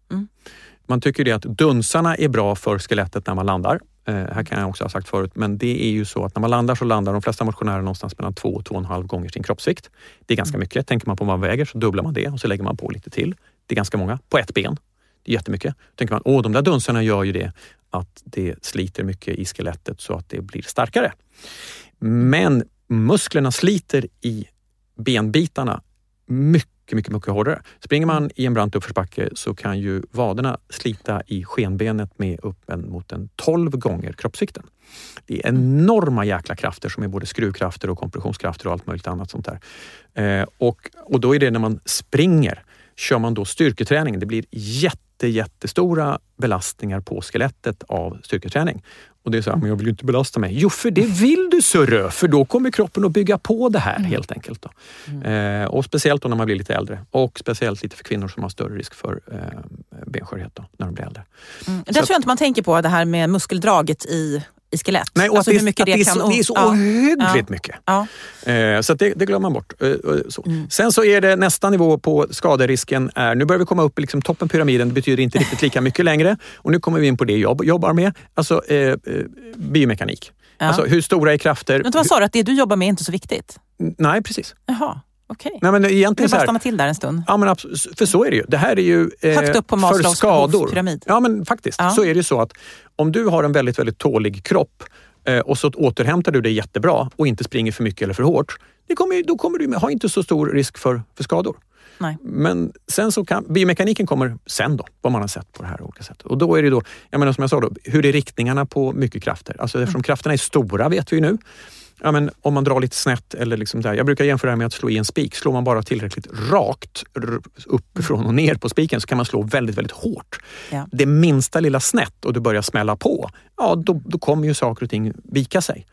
Man tycker det att dunsarna är bra för skelettet när man landar. Här kan jag också ha sagt förut, men det är ju så att när man landar så landar de flesta motionärer någonstans mellan 2 och 2,5 gånger sin kroppsvikt. Det är ganska mycket. Tänker man på vad man väger så dubblar man det och så lägger man på lite till. Det är ganska många på ett ben. Det är jättemycket. Tänker man, de där dunsarna gör ju det att det sliter mycket i skelettet så att det blir starkare. Men musklerna sliter i benbitarna mycket hårdare. Springer man i en brant uppförsbacke så kan ju vaderna slita i skenbenet med upp mot 12 gånger kroppsvikten. Det är enorma jäkla krafter som är både skruvkrafter och kompressionskrafter och allt möjligt annat sånt där. Och då är det när man springer, kör man då styrketräning. Det blir jättestora belastningar på skelettet av styrketräning. Och det är så här, men jag vill ju inte belasta mig. Jo, för det vill du, sörrö, för då kommer kroppen att bygga på det här helt enkelt. Då. Och speciellt då när man blir lite äldre. Och speciellt lite för kvinnor som har större risk för benskörhet då, när de blir äldre. Det tror jag inte man tänker på, det här med muskeldraget i skelett. Nej, och alltså hur mycket det är så ohyggligt mycket. Ja. Så att det glömmer man bort. Sen så är det nästa nivå på skaderisken är, nu börjar vi komma upp i liksom toppen pyramiden, det betyder inte riktigt lika mycket längre. Och nu kommer vi in på det jag jobbar med, alltså biomekanik. Ja. Alltså hur stora är krafter. Men vad sa du, att det du jobbar med är inte så viktigt? Nej, precis. Jaha. Okej. Nej, men egentligen så här, stanna till där en stund. Ja, men för så är det ju. Det här är ju högt upp på Maslows behovspyramid. Ja, men faktiskt. Så är det ju så att om du har en väldigt, väldigt tålig kropp och så återhämtar du dig jättebra och inte springer för mycket eller för hårt, då kommer du ha inte så stor risk för skador. Nej. Men sen så kan biomekaniken kommer sen då, vad man har sett på det här olika sättet. Och då är det då, jag menar som jag sa då, hur är riktningarna på mycket krafter? Alltså eftersom krafterna är stora vet vi ju nu. Ja, men om man drar lite snett eller liksom där. Jag brukar jämföra det med att slå i en spik. Slår man bara tillräckligt rakt uppifrån och ner på spiken så kan man slå väldigt, väldigt hårt. Ja. Det minsta lilla snett och du börjar smälla på, då kommer ju saker och ting vika sig.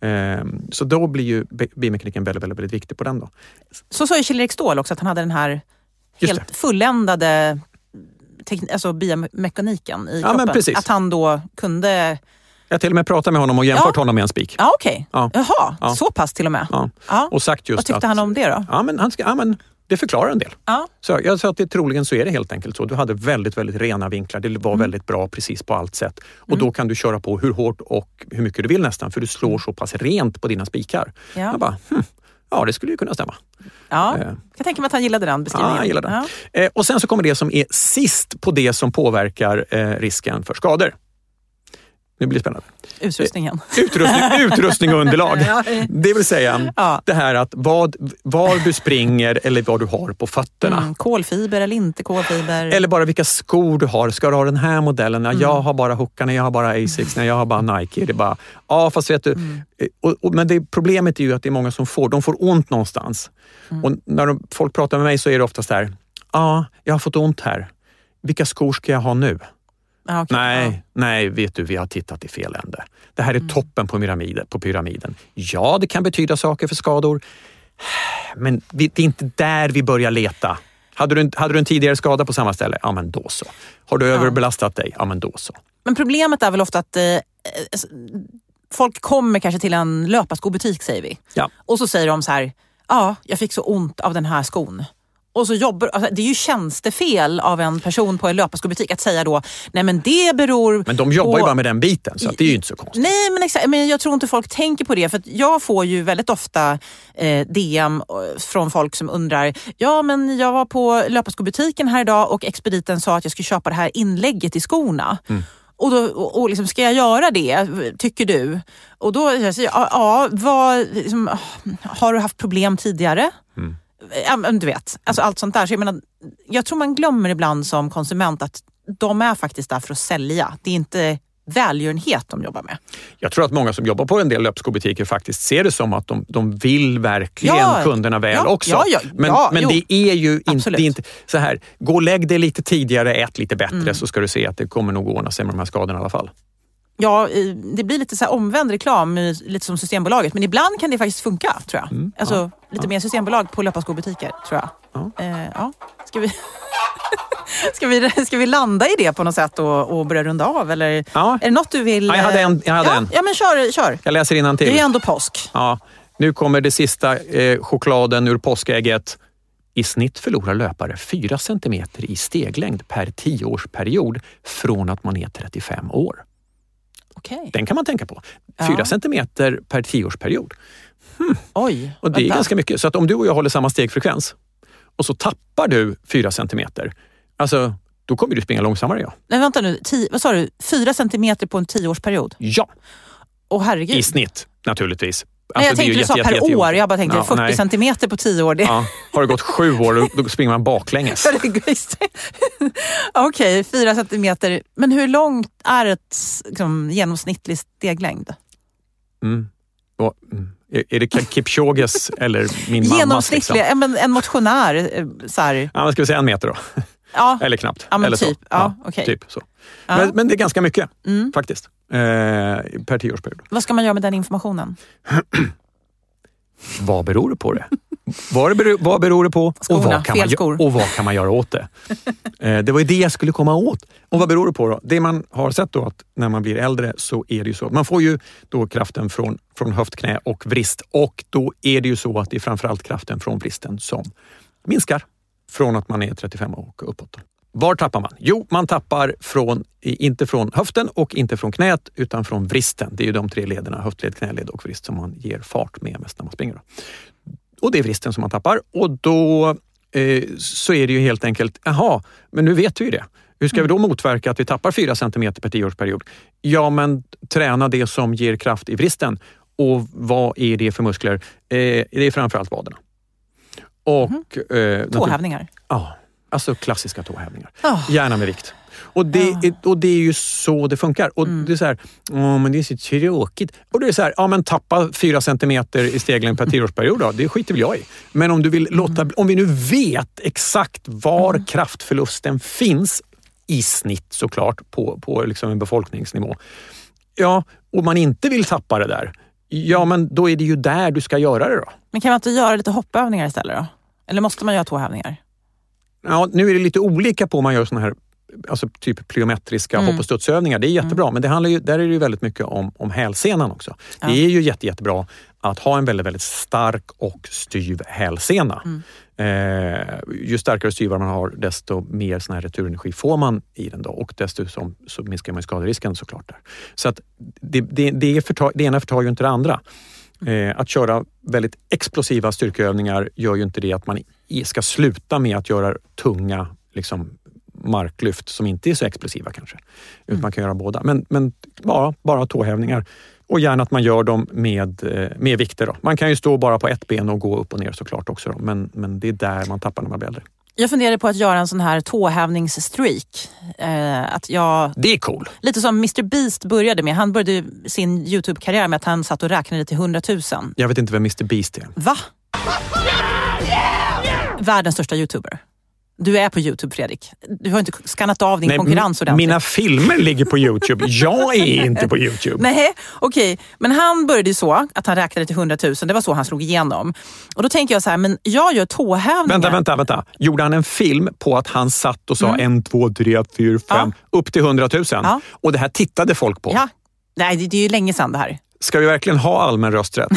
Så då blir ju biomekaniken väldigt, väldigt, väldigt viktig på den då. Så sa ju Kjell-Erik Ståhl också att han hade den här helt fulländade alltså biomekaniken i kroppen. Men precis. Att han då kunde... Jag till och med pratat med honom och jämfört honom med en spik. Ja, okej. Ja. Jaha, så pass till och med. Ja. Och sagt just vad tyckte han om det då? Ja, men det förklarar en del. Ja. Så jag sa att det troligen så är det helt enkelt så. Du hade väldigt, väldigt rena vinklar. Det var väldigt bra precis på allt sätt. Och då kan du köra på hur hårt och hur mycket du vill nästan. För du slår så pass rent på dina spikar. Ja. Jag bara, ja, det skulle ju kunna stämma. Ja, jag kan tänka mig att han gillade den beskrivningen. Ja, jag gillade den. Ja. Och sen så kommer det som är sist på det som påverkar risken för skador. Nu blir det spännande. Utrustning och underlag. Det vill säga det här att var du springer eller vad du har på fötterna. Kolfiber eller inte kolfiber. Eller bara vilka skor du har. Ska du ha den här modellen? Jag har bara Hokarna, jag har bara Asics, jag har bara Nike. Det är bara, fast vet du. Men problemet är ju att det är många som de får ont någonstans. Och när folk pratar med mig så är det oftast där, jag har fått ont här. Vilka skor ska jag ha nu? Nej, vet du, vi har tittat i fel ände. Det här är toppen på pyramiden. Ja, det kan betyda saker för skador. Men det är inte där vi börjar leta. Hade du en tidigare skada på samma ställe? Ja, men då så. Har du överbelastat dig? Ja, men då så. Men problemet är väl ofta att folk kommer kanske till en löparskobutik, säger vi. Ja. Och så säger de så här, jag fick så ont av den här skon. Och så det är ju tjänstefel av en person på en löparskobutik att säga då, nej men det beror Men de jobbar ju bara med den biten, så att det är ju inte så konstigt. Nej, men exakt, men jag tror inte folk tänker på det, för att jag får ju väldigt ofta DM från folk som undrar, men jag var på löparskobutiken här idag och expediten sa att jag skulle köpa det här inlägget i skorna. Och liksom, ska jag göra det, tycker du? Och då säger jag, har du haft problem tidigare? Du vet, alltså allt sånt där. Så jag tror man glömmer ibland som konsument att de är faktiskt där för att sälja. Det är inte välgörenhet de jobbar med. Jag tror att många som jobbar på en del löpskobutiker faktiskt ser det som att de vill verkligen kunderna väl också. Men det är ju inte så här, gå och lägg det lite tidigare, ät lite bättre, så ska du se att det kommer nog ordna sig med de här skadorna i alla fall. Ja, det blir lite så här omvänd reklam, lite som Systembolaget. Men ibland kan det faktiskt funka, tror jag. Lite mer Systembolag på löparskobutiker, tror jag. Ska vi landa i det på något sätt och börja runda av? Eller är det något du vill? Ja, jag hade en. Ja, men kör. Jag läser innantill. Det är ändå påsk. Ja, nu kommer det sista chokladen ur påskägget. I snitt förlorar löpare 4 centimeter i steglängd per 10-årsperiod från att man är 35 år. Okay. Den kan man tänka på. 4 centimeter per 10-årsperiod. Oj, och det är ganska mycket. Så att om du och jag håller samma stegfrekvens och så tappar du 4 centimeter, alltså då kommer du springa långsammare. Nej, vänta nu. Vad sa du? 4 centimeter på en 10-årsperiod? Ja. Herregud. I snitt, naturligtvis. Alltså, jag tänkte du sa per år. Jag bara tänkte 40 centimeter på 10 år. Det... Ja. Har det gått 7 år, då springer man baklänges. Okej, 4 centimeter. Men hur långt är ett genomsnittlig steglängd? Är det Kipchoges eller min mammas? Genomsnittlig, en motionär. Så här. Ja, men ska vi säga 1 meter då? Ja. Eller knappt. Ja, men eller typ. Så. Ja, okay. Typ så. Men det är ganska mycket faktiskt. Per 10-årsperiod. Vad ska man göra med den informationen? Vad beror det på det? Vad beror det på? Skorna, och vad kan man göra åt det? Det var ju det jag skulle komma åt. Och vad beror det på då? Det man har sett då, att när man blir äldre så är det ju så. Man får ju då kraften från höftknä och vrist. Och då är det ju så att det är framförallt kraften från vristen som minskar från att man är 35 och uppåt. Var tappar man? Jo, man tappar inte från höften och inte från knät utan från vristen. Det är ju de 3 lederna, höftled, knäled och vrist, som man ger fart med mest när man springer. Och det är vristen som man tappar. Och då så är det ju helt enkelt, men nu vet vi ju det. Hur ska vi då motverka att vi tappar 4 centimeter per 10-årsperiod? Ja, men träna det som ger kraft i vristen. Och vad är det för muskler? Det är framförallt vaderna. Och tåhävningar? Ja, alltså klassiska tåhävningar. Gärna med vikt. Och det är ju så det funkar. Och det är så här, men det är så tråkigt. Och det är så här, men tappa 4 centimeter i steglängd per 10-årsperiod då, det skiter väl jag i. Men om du vill om vi nu vet exakt var kraftförlusten finns i snitt såklart på liksom en befolkningsnivå. Ja, och man inte vill tappa det där. Ja, men då är det ju där du ska göra det då. Men kan man inte göra lite hoppövningar istället då? Eller måste man göra tåhävningar? Ja, nu är det lite olika på om man gör såna här, alltså typ plyometriska hopp- och studsövningar. Det är jättebra, men det handlar ju, där är det ju väldigt mycket om hälsenan också. Ja. Det är ju jättebra att ha en väldigt, väldigt stark och styv hälsena. Ju starkare och styvare man har, desto mer sån här returenergi får man i den då. Och dessutom så minskar man skaderisken såklart där. Så att det ena förtar ju inte det andra. Att köra väldigt explosiva styrkeövningar gör ju inte det att man ska sluta med att göra tunga liksom marklyft som inte är så explosiva kanske. Utan man kan göra båda. Men bara tåhävningar. Och gärna att man gör dem med vikter. Då. Man kan ju stå bara på ett ben och gå upp och ner såklart också. Då. Men det är där man tappar när man blir äldre. Jag funderade på att göra en sån här tåhävningsstreak. Det är cool. Lite som Mr. Beast började med. Han började sin YouTube-karriär med att han satt och räknade till 100 000. Jag vet inte vem Mr. Beast är. Va? Världens största YouTuber. Du är på YouTube, Fredrik. Du har inte skannat av din konkurrens ordentligt. Mina filmer ligger på YouTube. Jag är inte på YouTube. Nej, okej. Men han började ju så att han räknade till 100 000. Det var så han slog igenom. Och då tänker jag så här, men jag gör tåhävningar. Vänta. Gjorde han en film på att han satt och sa 1, 2, 3, 4, 5 upp till 100 000? Ja. Och det här tittade folk på? Ja. Nej, det är ju länge sedan det här. Ska vi verkligen ha allmän rösträtt?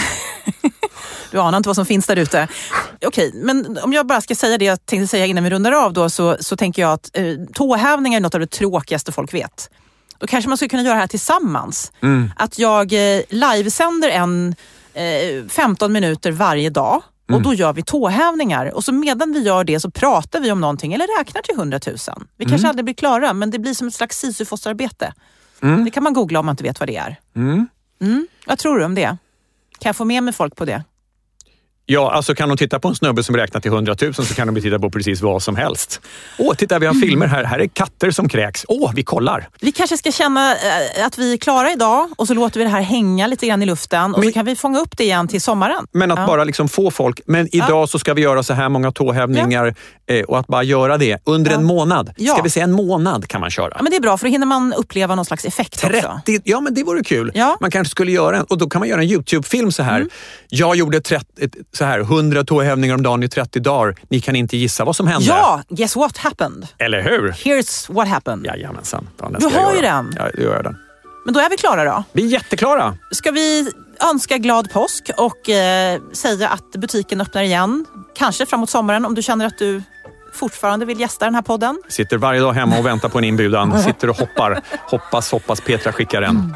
Du anar inte vad som finns där ute. Okej, men om jag bara ska säga det jag tänkte säga innan vi rundar av då, så tänker jag att tåhävningar är något av det tråkigaste folk vet. Då kanske man skulle kunna göra det här tillsammans. Att jag livesänder 15 minuter varje dag och då gör vi tåhävningar. Och så medan vi gör det så pratar vi om någonting eller räknar till 100 000. Vi kanske aldrig blir klara, men det blir som ett slags Sisyfos-arbete. Det kan man googla om man inte vet vad det är. Vad tror du om det? Kan jag få med mig folk på det? Ja, alltså kan de titta på en snubbe som räknar till 100 000 så kan de titta på precis vad som helst. Titta, vi har filmer här. Här är katter som kräks. Vi kollar. Vi kanske ska känna att vi är klara idag och så låter vi det här hänga lite grann i luften och så kan vi fånga upp det igen till sommaren. Men att bara liksom få folk. Men idag så ska vi göra så här många tåhävningar och att bara göra det under en månad. Ska vi säga en månad kan man köra. Ja, men det är bra för då hinner man uppleva någon slags effekt 30, också. Ja, men det vore kul. Ja. Man kanske skulle göra en, och då kan man göra en YouTube-film så här. Jag gjorde 100 tåhävningar om dagen i 30 dagar. Ni kan inte gissa vad som hände. Ja, guess what happened? Eller hur? Here's what happened. Jajamensan. Du har ju den. Ja, det gör jag den. Men då är vi klara då. Vi är jätteklara. Ska vi önska glad påsk och säga att butiken öppnar igen. Kanske framåt sommaren om du känner att du fortfarande vill gästa den här podden. Sitter varje dag hemma och väntar på en inbjudan. Sitter och hoppar. Hoppas Petra skickar en.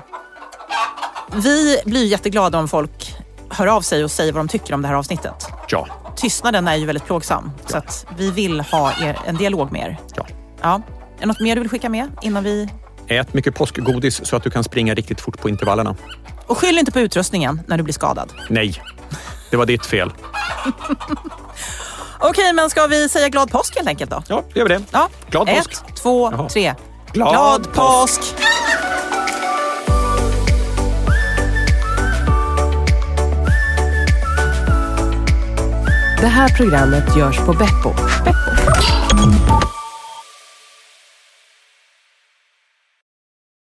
Vi blir jätteglada om folk hör av sig och säger vad de tycker om det här avsnittet. Ja. Tystnaden är ju väldigt plågsam. Så att vi vill ha en dialog med er. Ja. Är det något mer du vill skicka med innan vi... Ät mycket påskgodis så att du kan springa riktigt fort på intervallerna. Och skyll inte på utrustningen när du blir skadad. Nej, det var ditt fel. Okej, men ska vi säga glad påsk helt enkelt då? Ja, gör vi det. Ja. Glad påsk. 1, 2, 3. Glad påsk! Det här programmet görs på Beppo.